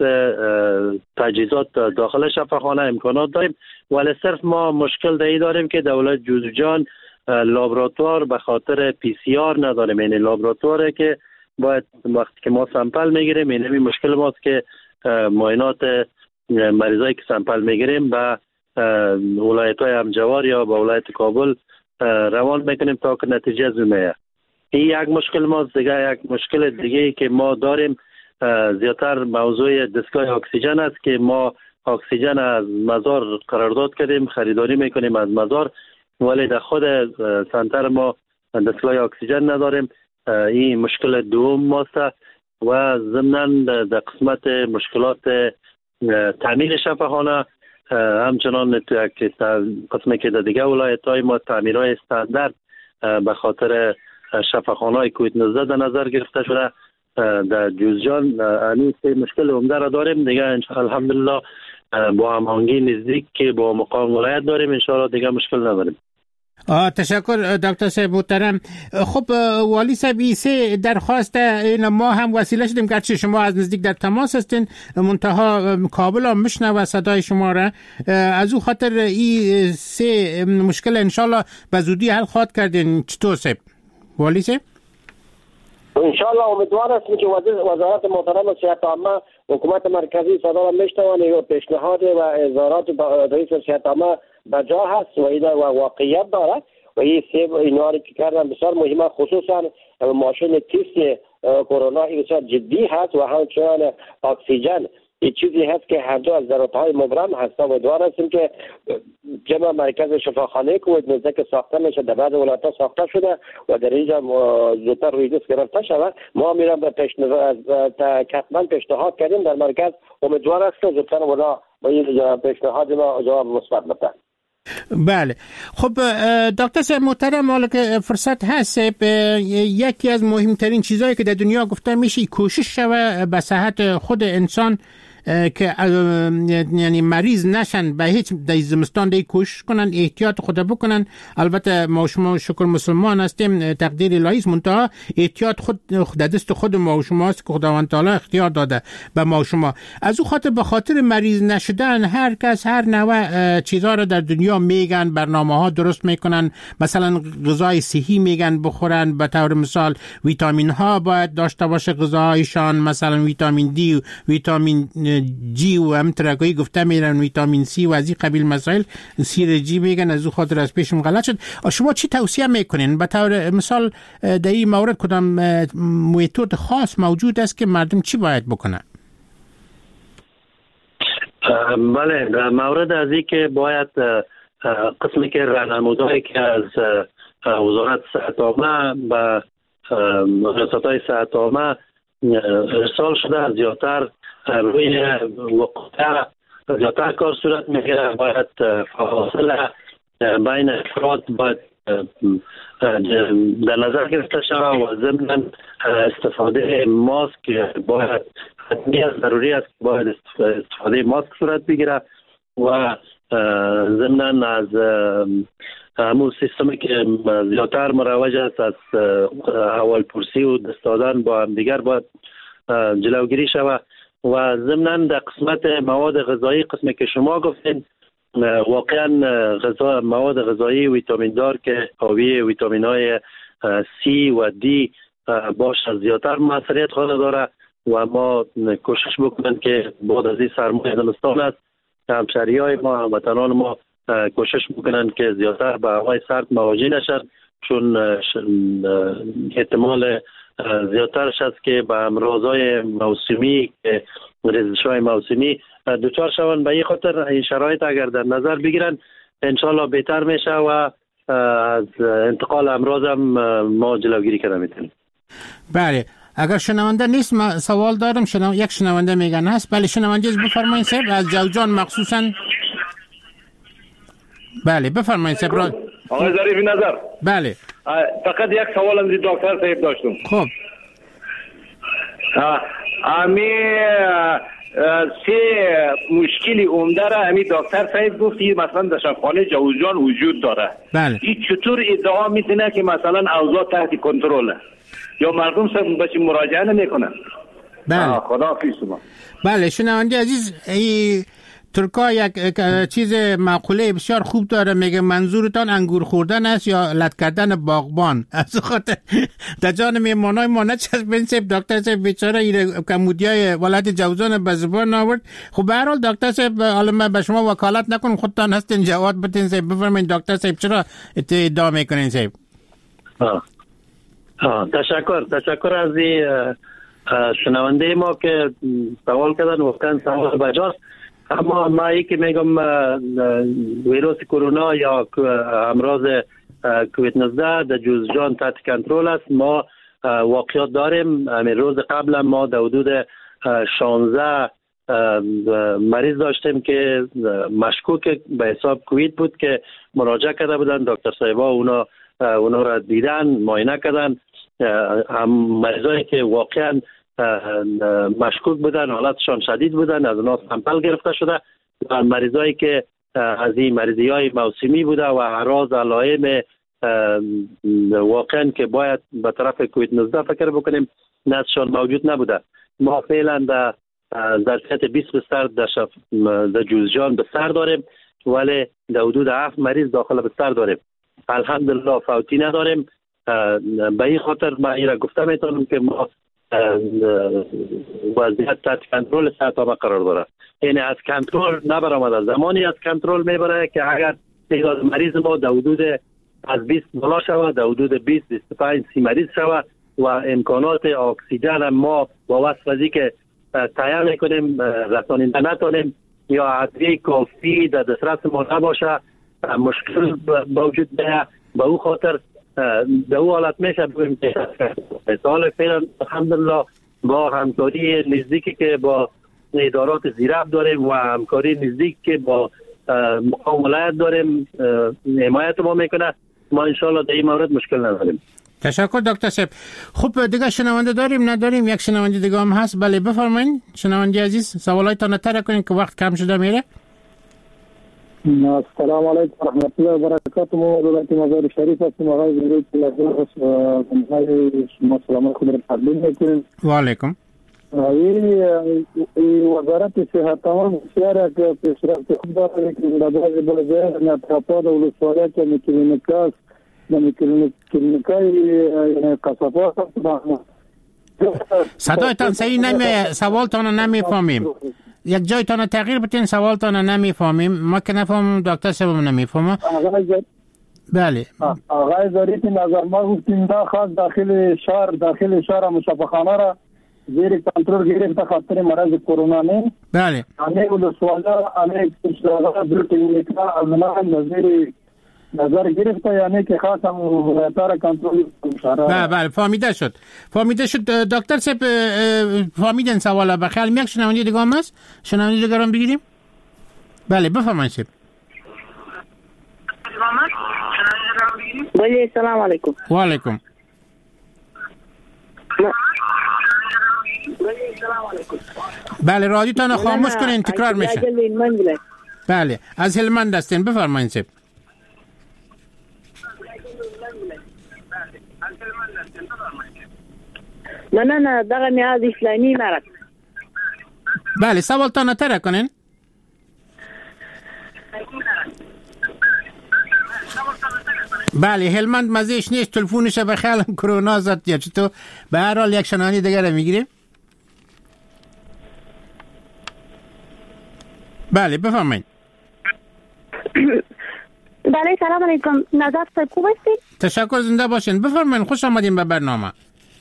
تجهیزات داخل شفاخانه امکانات داریم، ولی صرف ما مشکل دایی داریم که دولت جوزجان لابراتوار به خاطر پی سی آر نداریم. یعنی لابراتواره که باید وقتی که ما سامپل میگیریم، این همین مشکل ماست که معاینات مریضایی که سامپل میگیریم به ولایت‌های همجوار یا به ولایت کابل روان میکنیم تا که نتیجه زمیه. این یک مشکل ماست. دیگه یک مشکل دیگه که ما داریم زیادتر موضوع دستگاه اکسیژن است که ما اکسیژن از مزار قرارداد کردیم، خریداری میکنیم از مزار، ولی در خود سنتر ما دستگاه اکسیژن نداریم. این مشکل دوم ماست و ضمناً در قسمت مشکلات تعمیر شفاخانه همچنان تو یک قسمی که در دیگه ولایت‌های ما تعمیرهای استاندارد به خاطر شفاخانه‌های کووید نوزده در نظر گرفته شده. در جوزجان همین مشکل عمده را داریم. دیگه الحمدلله با هماهنگی نزدیک که با مقام ولایت داریم، انشاءالله دیگه مشکل نداریم. آه تشکر دکتر صاحب محترم. خب والی صاحب سه درخواست این ما هم وسیله شدیم، گرچه شما از نزدیک در تماس هستین، منتها کابل هم میشنوه صدای شما را. از او خاطر این سه مشکل انشالله به زودی حل خواهد کردین. چطور صاحب والی صاحب؟ انشالله امیدوار هستیم که وزارت محترم صحت عامه حکومت مرکزی صدا را میشنوند و پیشنهاد و اظهارات رئیس صحت عامه بجا هست و این واقعیت دارد و این سه اینواری که کردن بسیار مهمه، خصوصا ماشین تست کرونا بسیار جدی هست و همچنان اکسیژن این چیزی هست که هر دو از ضرورت‌های مبرم هستن و دوار هستیم که جمع مرکز شفاخانه کویت نزدیک ساخته میشه، در بعض ولایت‌ها ساخته شده و در اینجا زودتر روی دست گرفته شود. ما میرم به پیشنهاد کتبا پیشنهاد کردیم در مرکز، امیدوار است که زودتر اونا با این پیشنهاد ما جواب مثبت بدن. بله خب دکتر صاحب محترم، حالا که فرصت هست، یکی از مهمترین چیزهایی که در دنیا گفته میشه کوشش شوه به صحت خود انسان که یعنی مریض نشن، به هیچ در زمستان دی کوشش کنن، احتیاط خود بکنن. البته ما شما شکر مسلمان هستیم، تقدیر الهی است، منتها احتیاط خود در دست خود ما و شما است که خداوند تعالی اختیار داده به ما و شما. از او خاطر به خاطر مریض نشدن هر کس هر نوع چیزا رو در دنیا میگن، برنامه ها درست میکنن، مثلا غذای صحی میگن بخورن، به طور مثال ویتامین ها باید داشته باشه غذاهایشان، مثلا ویتامین دی و ویتامین جی و هم ترکایی گفته میرن ویتامین سی و از این قبیل مسائل، سیر جی میگن، از او خاطر از پیشم غلط شد. شما چی توصیه میکنین به طور مثال در این مورد؟ کدام میتود خاص موجود است که مردم چی باید بکنن؟ بله، در مورد از این که باید قسمی که راهنمودهایی که از وزارت صحت عامه به ریاست‌های صحت عامه ارسال شده زیادتر روی وقوع زیادتر کار صورت میگیره. باید فاصله بین افراد باید در نظر گرفته شود و ضمن استفاده ماسک باید حتمی از ضروری است، باید استفاده ماسک صورت بگیره و ضمن از همون سیستمی که زیادتر مروج است از اول پرسی و دست دادن با هم دیگر باید جلوگیری شود و ضمن در قسمت مواد غذایی، قسمی که شما گفتین، واقعا غذا مواد غذایی ویتامین دار که حاوی ویتامین های سی و دی باش زیادتر موثریت خواهد داره و ما کوشش بکنن که بعد از این سرمای زمستان است همشهری های ما، هموطنان ما کوشش بکنن که زیادتر به هوای سرد مواجه نشن، چون احتمال زیادترش است که به امراض‌های موسمی که ریزش‌های موسمی دچار شوند. به این خاطر این شرایط اگر در نظر بگیرن انشالله بهتر میشه و از انتقال امراض هم ما جلوگیری کنه میتونیم. بله، اگر شنونده نیست ما سوال دارم. شنو... یک شنونده میگن هست. بله شنونده بفرمایید صاحب، از جوزجان مخصوصا. بله بفرمایید صاحب. را... آقای ظریفی نظر. بله فقط یک سوال از دکتر صاحب داشتم. خب امی سه مشکلی عمده را امی دکتر صاحب گفتی مثلا در شفاخانه جوزجان وجود داره. بله. این چطور ادعا میتونه که مثلا اوضاع تحت کنترله یا مردم سر بچه مراجعه نمیکنن؟ بله خدا حافظ شما. بله شنونده عزیز، ای ترکا یک چیز مقوله بسیار خوب داره، میگه منظورتان انگور خوردن است یا لط کردن باغبان؟ از خاطر در جان میمانای ما نچسبین صاحب. دکتر صاحب بیچاره این کمودیای ولایت جوزجان به زبان آورد. خب به هر حال دکتر صاحب، حالا من به شما وکالت نکنم، خودتان هستین جواب بدین صاحب. بفرمایید دکتر صاحب چرا ادعا میکنین صاحب؟ آه. آه. تشکر تشکر از این شنونده ما که سوال کردن، واقعا سوال بجاست. اما ما ای که میگم ویروس کرونا یا امراض کووید نوزده در جوزجان تحت کنترل است. ما واقعیت داریم. همین روز قبل ما در حدود شانزده مریض داشتیم که مشکوک به حساب کووید بود که مراجعه کرده بودن. دکتر صاحبا اونا اونا را دیدن، معاینه کردن. هم مریضایی که واقعا مشکوک بودن، حالتشان شدید بودن، از اونا سامپل گرفته شده. و مریضایی که از این مریضی های موسمی بوده و اعراض علائم واقعا که باید به طرف کووید نوزده فکر بکنیم نزدشان موجود نبوده. ما فعلا در ظرفیت بیست بستر در, شف... در جوزجان بستر داریم، ولی در حدود هفت مریض داخل بستر داریم. الحمدلله فوتی نداریم. به این خاطر من این را گفته میتونم که ما وضعیت تحت کنترل صحت عامه قرار داره. یعنی از کنترل نبرآمده. زمانی از کنترل میبره که اگر تعداد مریض ما در حدود از بیست بالا شود، در حدود بیست بیست و پنج سی مریض شود و امکانات اکسیژن ما با واسطه که تهیه میکنیم رسانیده نتونیم یا ادویه کافی در دسترس ما نباشه مشکل با وجود بیاید به او خاطر در او حالت میشه بگویم که سال فعلا الحمدلله با همکاری نزدیکی که با ادارات زیرف داریم و همکاری نزدیک که با مقام ولایت داریم حمایت ما میکنه ما انشالله در این مورد مشکل نداریم. تشکر دکتر صاحب. خب دیگه شنونده داریم نداریم؟ یک شنونده دیگه هم هست. بله بفرمایید شنونده عزیز سوالایتان تر کنین که وقت کم شده میره. السلام علیکم و رحمت الله و برکاته. ما ولایت مزار شریف هستیم. آقای وزیر لازم شما سلام خود را تقدیم میکنیم. و علیکم. این وزارت صحت تمام بسیار که پیشرفت خوب داره که در بعضی بلدیات نطفات و ولسوالیات که کلینیکاست و کلینیکای قصبات صدایتان صحیح نمی سوالتان نمیفهمیم. یک جایتان تغییر بتین سوالتان نمیفهمیم. ما که نفهمم دکتر صاحب نمیفهمم. بله آقای ظریف نظر ما گفتیم دا خاص داخل شهر داخل شهر مشافخانه را زیر کنترل گرفته خاطر مرض کرونا نه. بله همه ولسوالا همه اشتراکات در کلینیکا از ما نظر نظر گرفته یعنی که خاص هم ولایت‌ها کنترل شهر. بله بله فهمیده شد فهمیده شد دکتر صاحب فهمیدن سوالا بخیر. یک شنونده دیگه هم هست. شنونده دیگه هم بگیریم. بله بفرمایید صاحب. بله سلام علیکم. و علیکم. بله رادیوتان خاموش کنین تکرار میشه. بله از هلمند هستین بفرمایید صاحب. نه نه نه دغه نیاز اسلامی مرد. بله سوالتان تر کنین. بله هلمند مزهش نیست تلفونش به خیال کرونا زد یا چطور. به هر حال یک شنانی دیگر رو میگیریم. بله بفرمایید. بله سلام علیکم. نظر صاحب خوب هستید؟ تشکر زنده باشین. بفرمایید خوش آمدین به برنامه.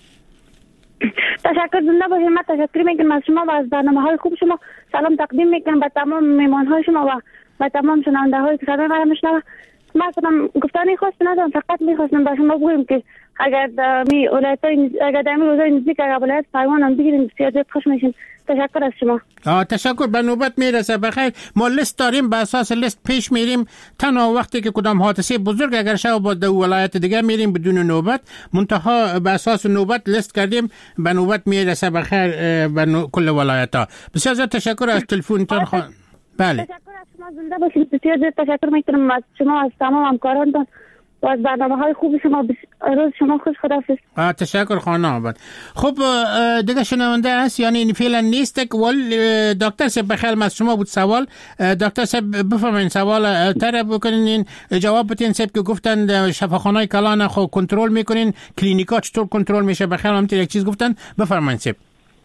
تشکر زنده باشین. من تشکر میکنم از شما و از برنامه های خوب شما. سلام تقدیم میکنم به تمام مهمان های شما و به تمام شنونده هایی که صدای مرا میشنوند. ما اصلا گفتنی خواستم ندارم فقط میخواستم با شما بگویم که اگر می ولایت‌های اگر در می روزای نزدیک اگر ولایت پیمان هم بگیریم بسیار زیاد خوش میشیم. تشکر از شما. آه تشکر به نوبت میرسه بخیر. ما لیست داریم به اساس لیست پیش میریم. تنها وقتی که کدام حادثه بزرگ اگر شو با دو ولایت دیگه میریم بدون نوبت منتها به اساس نوبت لیست کردیم به نوبت میرسه بخیر به نو... کل ولایت ها. بسیار زیاد تشکر از تلفنتون خان. بله تشکر از شما زنده باشید. بسیار زیاد تشکر میکنم از شما از تمام همکارانتون و از برنامه‌های خوب شما. بس... روز شما خوش. خداحافظ. آه تشکر خانم آباد. خب دیگه شنونده هست یعنی فعلا نیست که ول دکتر صاحب بخیر از شما بود سوال. دکتر صاحب بفرمایید سوال تر بکنین جواب بدین صاحب که گفتن شفاخانه‌های کلان خو کنترل میکنین کلینیکا چطور کنترل میشه بخیر هم یک چیز گفتن بفرمایید صاحب.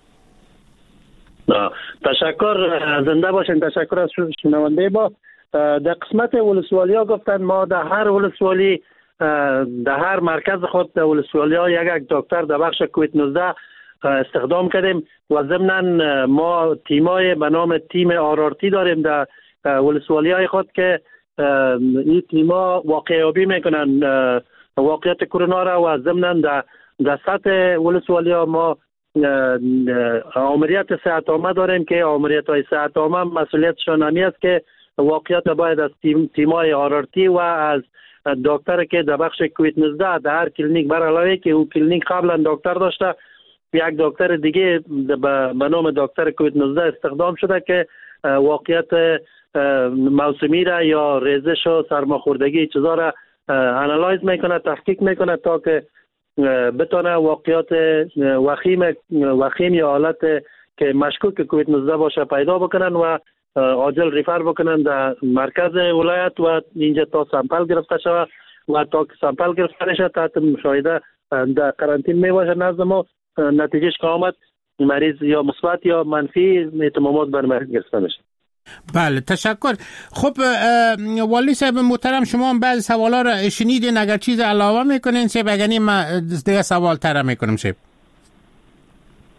تشکر زنده باشین. تشکر از شنونده با در قسمت ولسوالی گفتن ما در هر ولسوالی در هر مرکز خود در ولسوالی ها یک یک دکتر در بخش کووید نوزده استخدام کردیم و ضمن ما تیمای به نام تیم آرارتی داریم در ولسوالی های خود که این تیما واقعیابی میکنن واقعیت کرونا را و ضمن در در سطح ولسوالی ها ما آمریت صحت عامه داریم که آمریت های صحت عامه مسئولیتشان همی است که واقعیت باید از تیم تیمای آرارتی و از دکتر که در بخش کووید نوزده در هر کلینیک بر علاوه که او کلینیک قبلا دکتر داشته یک دکتر دیگه به نام دکتر کووید نوزده استخدام شده که واقعیت موسمی را یا ریزش و سرماخوردگی چیزا را انالایز میکنه تحقیق میکنه تا که بتونه واقعیت وخیم وخیم یا حالت که مشکوک کووید نوزده باشه پیدا بکنن و عاجل ریفر بکنن در مرکز ولایت و اینجا تا سامپل گرفته شود و تا سامپل گرفته نشه تحت مشاهده در قرنطین می باشه نزد ما نتیجهش که آمد مریض یا مثبت یا منفی اتمامات بر مریض گرفته میشه. بله تشکر. خب والی صاحب محترم شما هم بعضی سوالا را شنیدین اگر چیز علاوه میکنین صاحب اگر ما دیگه سوال تر میکنم صاحب.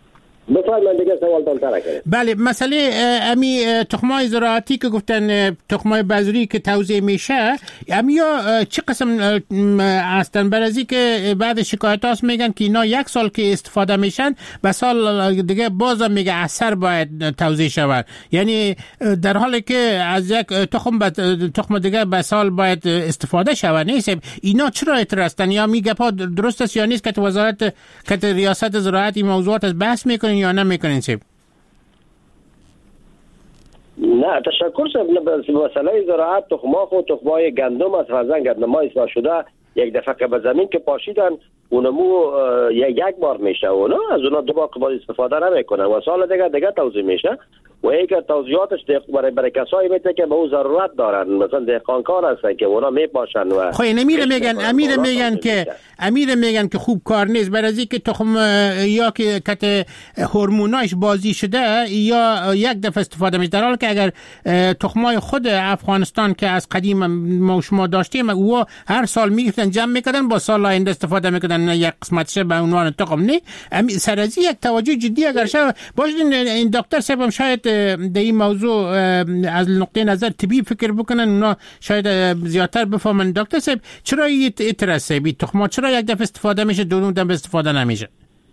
بفرمایید دیگه سوالتان طرح کنید. بله، مسئله امی تخمای زراعتی که گفتن تخمای بذری که توزیع میشه، امی یا چه قسم هستن؟ برازی که بعد شکایت هاست میگن که اینا یک سال که استفاده میشن به سال دیگه بازم میگه اثر باید توزیع شود، یعنی در حالی که از یک تخم به تخم دیگه به سال باید استفاده شود. نیست اینا چرا اعتراضن؟ یا میگه پا درست است یا نیست که وزارت که ریاست زراعت این موضوعات از بحث میکنین یا نمیکنین؟ سیب نه تشکر سب. مسئله زراعت تخماخ و تخمای گندم از فرزن گندمای اصلاح شده یک دفعه که به زمین که پاشیدن اونمو یک بار میشه، اونا از اونا دو بار استفاده نمیکنن و سال دیگه دیگه توزیع میشه و یک توزیعاتش برای برای کسایی میته که به او ضرورت دارن، مثلا دهقانکار هستن که اونا میپاشن و خب امیر میگن امیر میگن که امیر میگن که خوب کار نیست، برای که تخم یا که کت هورموناش بازی شده یا یک دفعه استفاده میشه، در حالی که اگر تخمای خود افغانستان که از قدیم ما شما داشتیم او هر سال میگفتن جمع میکردن با سال آینده استفاده میکردن، نه یک قسمتش به عنوان تخم نه. سرازی یک توجه جدی اگر شد باشین این دکتر صاحب شاید در این موضوع از نقطه نظر طبی فکر بکنن، اونا شاید زیادتر بفهمن. دکتر صاحب چرا این اعتراض بی تخم چرا یک دفعه استفاده میشه دو دفعه استفاده نمیشه؟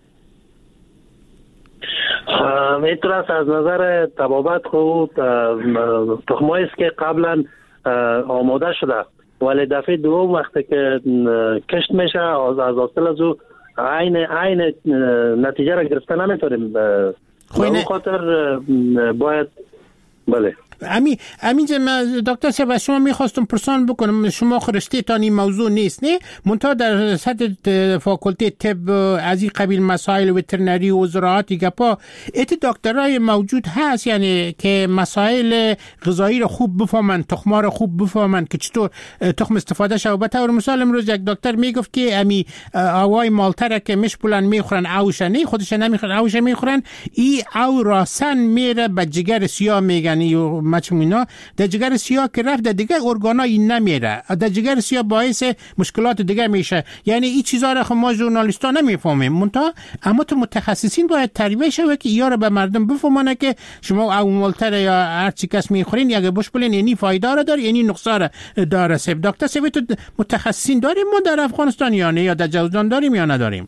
اعتراض از نظر طبابت خود تخمایی است که قبلا آماده شده ولی دفعه دوم وقتی که کشت میشه از از اصل از او عین عین نتیجه را گرفته نمیتونیم. به اون خاطر باید بله امی امینجا دکتر صاحب شما میخواستم پرسان بکنم، شما خرشته تا این موضوع نیست نه منتها در سطح فاکولته طب از این قبیل مسائل وترنری و زراعتی گپا ات دکترای موجود هست، یعنی که مسائل غذایی رو خوب بفهمن، تخما رو خوب بفهمن که چطور تخم استفاده شه. به طور مثال امروز یک دکتر میگفت که امی آوای مالتره که مشپولن میخورن اوش نه خودش نمیخورن اوش میخورن، ای او راسن میره به جگر سیاه میگن مچم اینا در جگر سیاه که رفت در دیگه ارگانایی نمیره، در جگر سیاه باعث مشکلات دیگه میشه. یعنی این چیزا رو ما ژورنالیستا نمیفهمیم، منتها اما تو متخصصین باید تربیه شوه که یا رو به مردم بفهمونه که شما او مالتر یا هر چی کس میخورین یا بش بلین یعنی فایده را داره یعنی نقصان داره. سب دکتر سب تو متخصصین داریم ما در افغانستان یا نه، یا در جوزجان داریم یا نداریم؟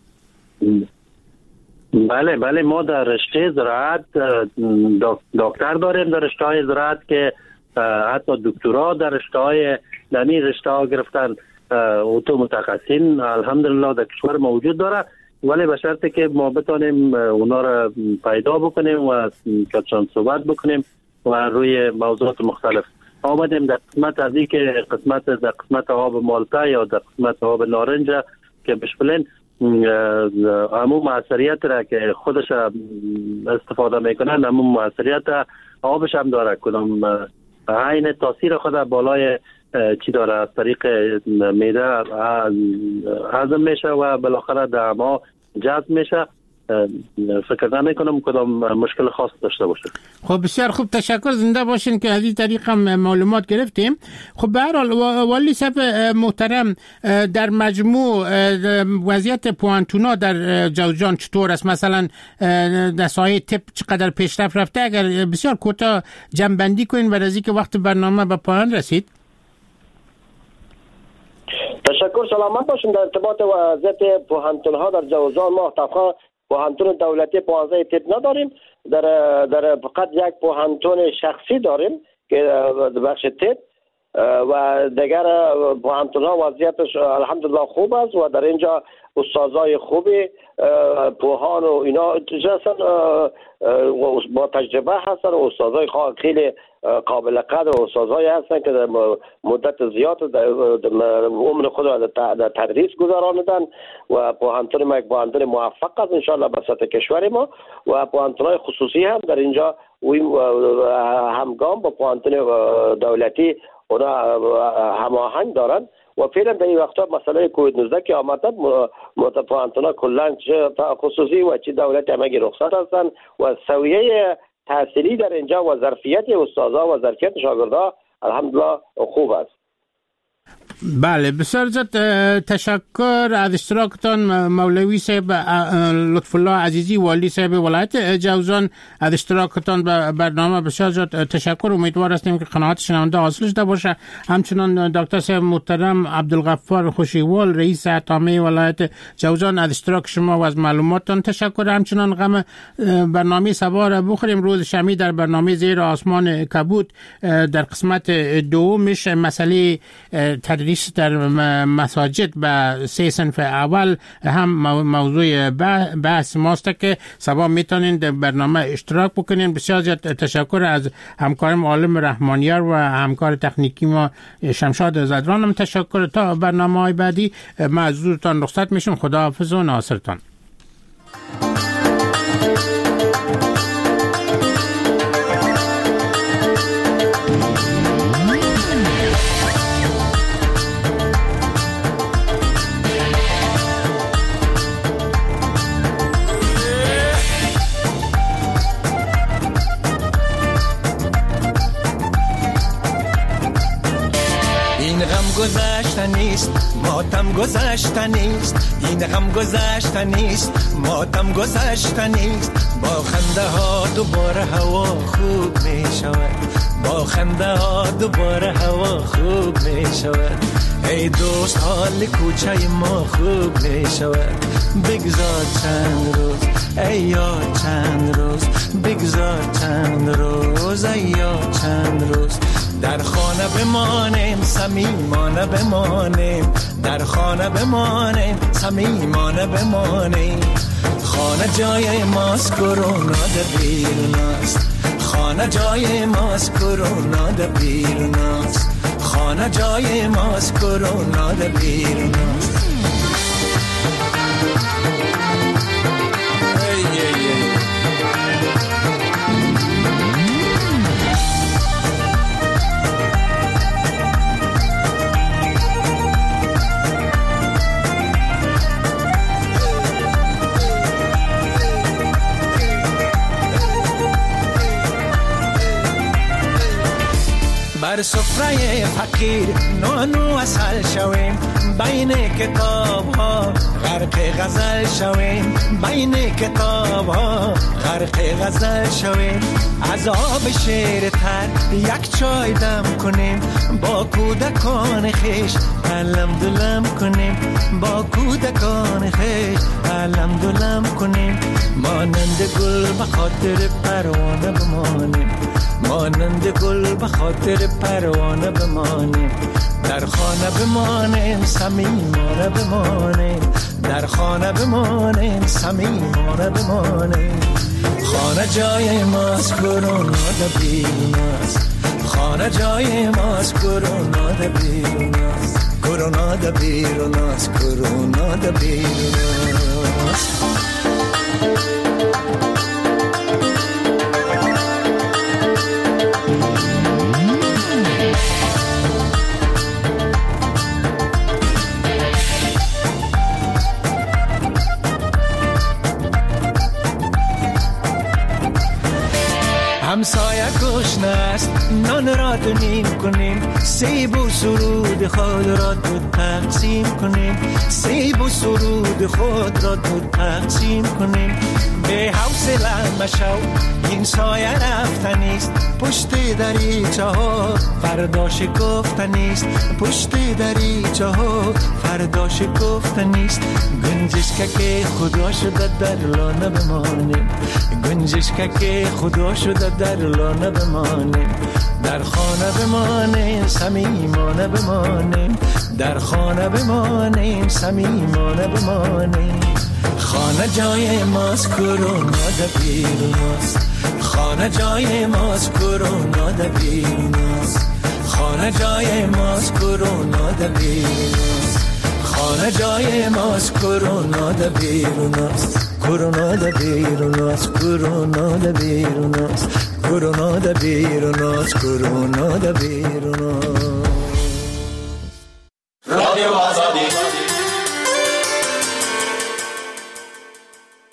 بله بله ما در رشته زراعت دکتر داریم، در رشته های زراعت که حتی دکترا در رشته های دمی رشته ها گرفتن، اوتو متخصصین الحمدلله در کشور موجود داره، ولی به شرطی که ما بتانیم اونا را پیدا بکنیم و کتشان صحبت بکنیم و روی موضوعات مختلف آمدیم در قسمت از این که قسمت در قسمت آب مالتا یا در قسمت آب نارنج که بشپلین عموم موثریت را که خودش استفاده میکنن، عموم موثریت آبش هم داره، کدام عین تاثیر خود بالای چی داره، از طریق میده هضم میشه و بالاخره در ما جذب میشه. فکر نمیکنم کدام مشکل خاص داشته باشه. خب بسیار خوب، تشکر، زنده باشین که از این طریق هم معلومات گرفتیم. خب به هر حال والی صاحب محترم، در مجموع وضعیت پوانتونا در جوزجان چطور است؟ مثلا در ساحه طب چقدر پیشرفت رفته؟ اگر بسیار کوتاه جمع‌بندی کنین برای اینکه وقت برنامه به پایان رسید. تشکر، سلامت باشین. در ارتباط وضعیت پوهنتون ها در جوزجان ما طبقا پوهنتون دولتی پانزده طب نداریم، در در فقط یک پوهنتون شخصی داریم که بخش طب و دیگر پوهنتون ها وضعیتش الحمدلله خوب است و در اینجا استادای خوبی پوهان و اینا جسن با تجربه هستن و استادای خیلی قابل قدر و استادای هستن که در مدت زیاد در عمر خود را در تدریس گذراندن و پوهنتون ما یک پوهنتون موفق است انشاءالله به سطح کشور ما و پوهنتون‌های خصوصی هم در اینجا همگام با پوهنتون دولتی اونا هماهنگ دارن و فعلا در این وقتا مسئله کووید نوزده که آمده متفاوتانه کلا چه خصوصی و چه دولتی همگی رخصت هستند و سویه تحصیلی در اینجا و ظرفیت استادا و ظرفیت شاگردا الحمدلله خوب است. بله بسیار زیاد تشکر از اشتراکتان مولوی صاحب لطف الله عزیزی والی صاحب ولایت جوزان از اشتراکتان به برنامه بسیار زیاد تشکر. امیدوار هستیم که قناعت شنونده حاصل شده باشه. همچنان دکتر صاحب محترم عبدالغفار خوشیوال رئیس اتامه ولایت جوزان از اشتراک شما و از معلوماتتان تشکر. همچنان غم برنامه سوار بخوریم روز شمی در برنامه زیر آسمان کبود در قسمت دومش مسئله تدریس در مساجد به سه صنف اول هم موضوع بحث ماست که سبا میتونین در برنامه اشتراک بکنین. بسیار زیاد تشکر از همکارم عالم رحمانیار و همکار تکنیکی ما شمشاد زدرانم تشکر. تا برنامه های بعدی ما از حضورتان رخصت میشم. خداحافظ و ناصرتان. گذشتنیست ماتم گذشتنیست این غم گذشتنیست ماتم گذشتنیست با خنده ها دوباره هوا خوب می شود با خنده ها دوباره هوا خوب می شود ای دوست حال کوچه ما خوب می شود بگذار چند روز ای یاد چند روز بگذار چند روز ای یاد چند روز در خانه بمانیم صمیمانه بمانیم در خانه بمانیم صمیمانه بمانیم خانه جای ماست کرونا در بیرون است خانه جای ماست کرونا در بیرون است خانه جای ماست کرونا در بیرون است بر سفره فقیر نانو اصل شویم بین کتاب ها غرق غزل شویم بین کتاب ها غرق غزل شویم از آب شیر تر یک چای دم کنیم با کودکان خیش علم دلم کنیم با کودکان خیش علم دلم کنیم مانند گل به خاطر پروانه بمانیم مانند گل به خاطر پروانه بمانیم در خانه بمانیم صمیمانه بمانیم در خانه بمانیم صمیمانه بمانیم خانه جای ماست کرونا در بیرون است خانه جای ماست کرونا در بیرون است کرونا در بیرون است کرونا در بیرون است همسایه گشنه است نان را دو نیم کنیم سیب و سرود خود را دو تقسیم کنیم سیب و سرود خود را دو تقسیم کنیم به حوصله مشو این سایه رفتنیست پشت دریچه ها فردا شکفتنیست پشت دریچه ها فردا شکفتنیست گنجش که خدا شده در لانه بمانیم گنجش که خدا شده در لانه بمانیم در خانه بمانیم صمیمانه بمانیم در خانه بمانیم صمیمانه بمانیم خانه جای ماست کرونا در بیرون است خانه جای ماست کرونا در بیرون است خانه جای ماست کرونا در بیرون است خانه جای ماست کرونا در بیرون است کرونا در بیرون است کرونا در بیرون است کرونا در بیرون است کرونا در بیرون است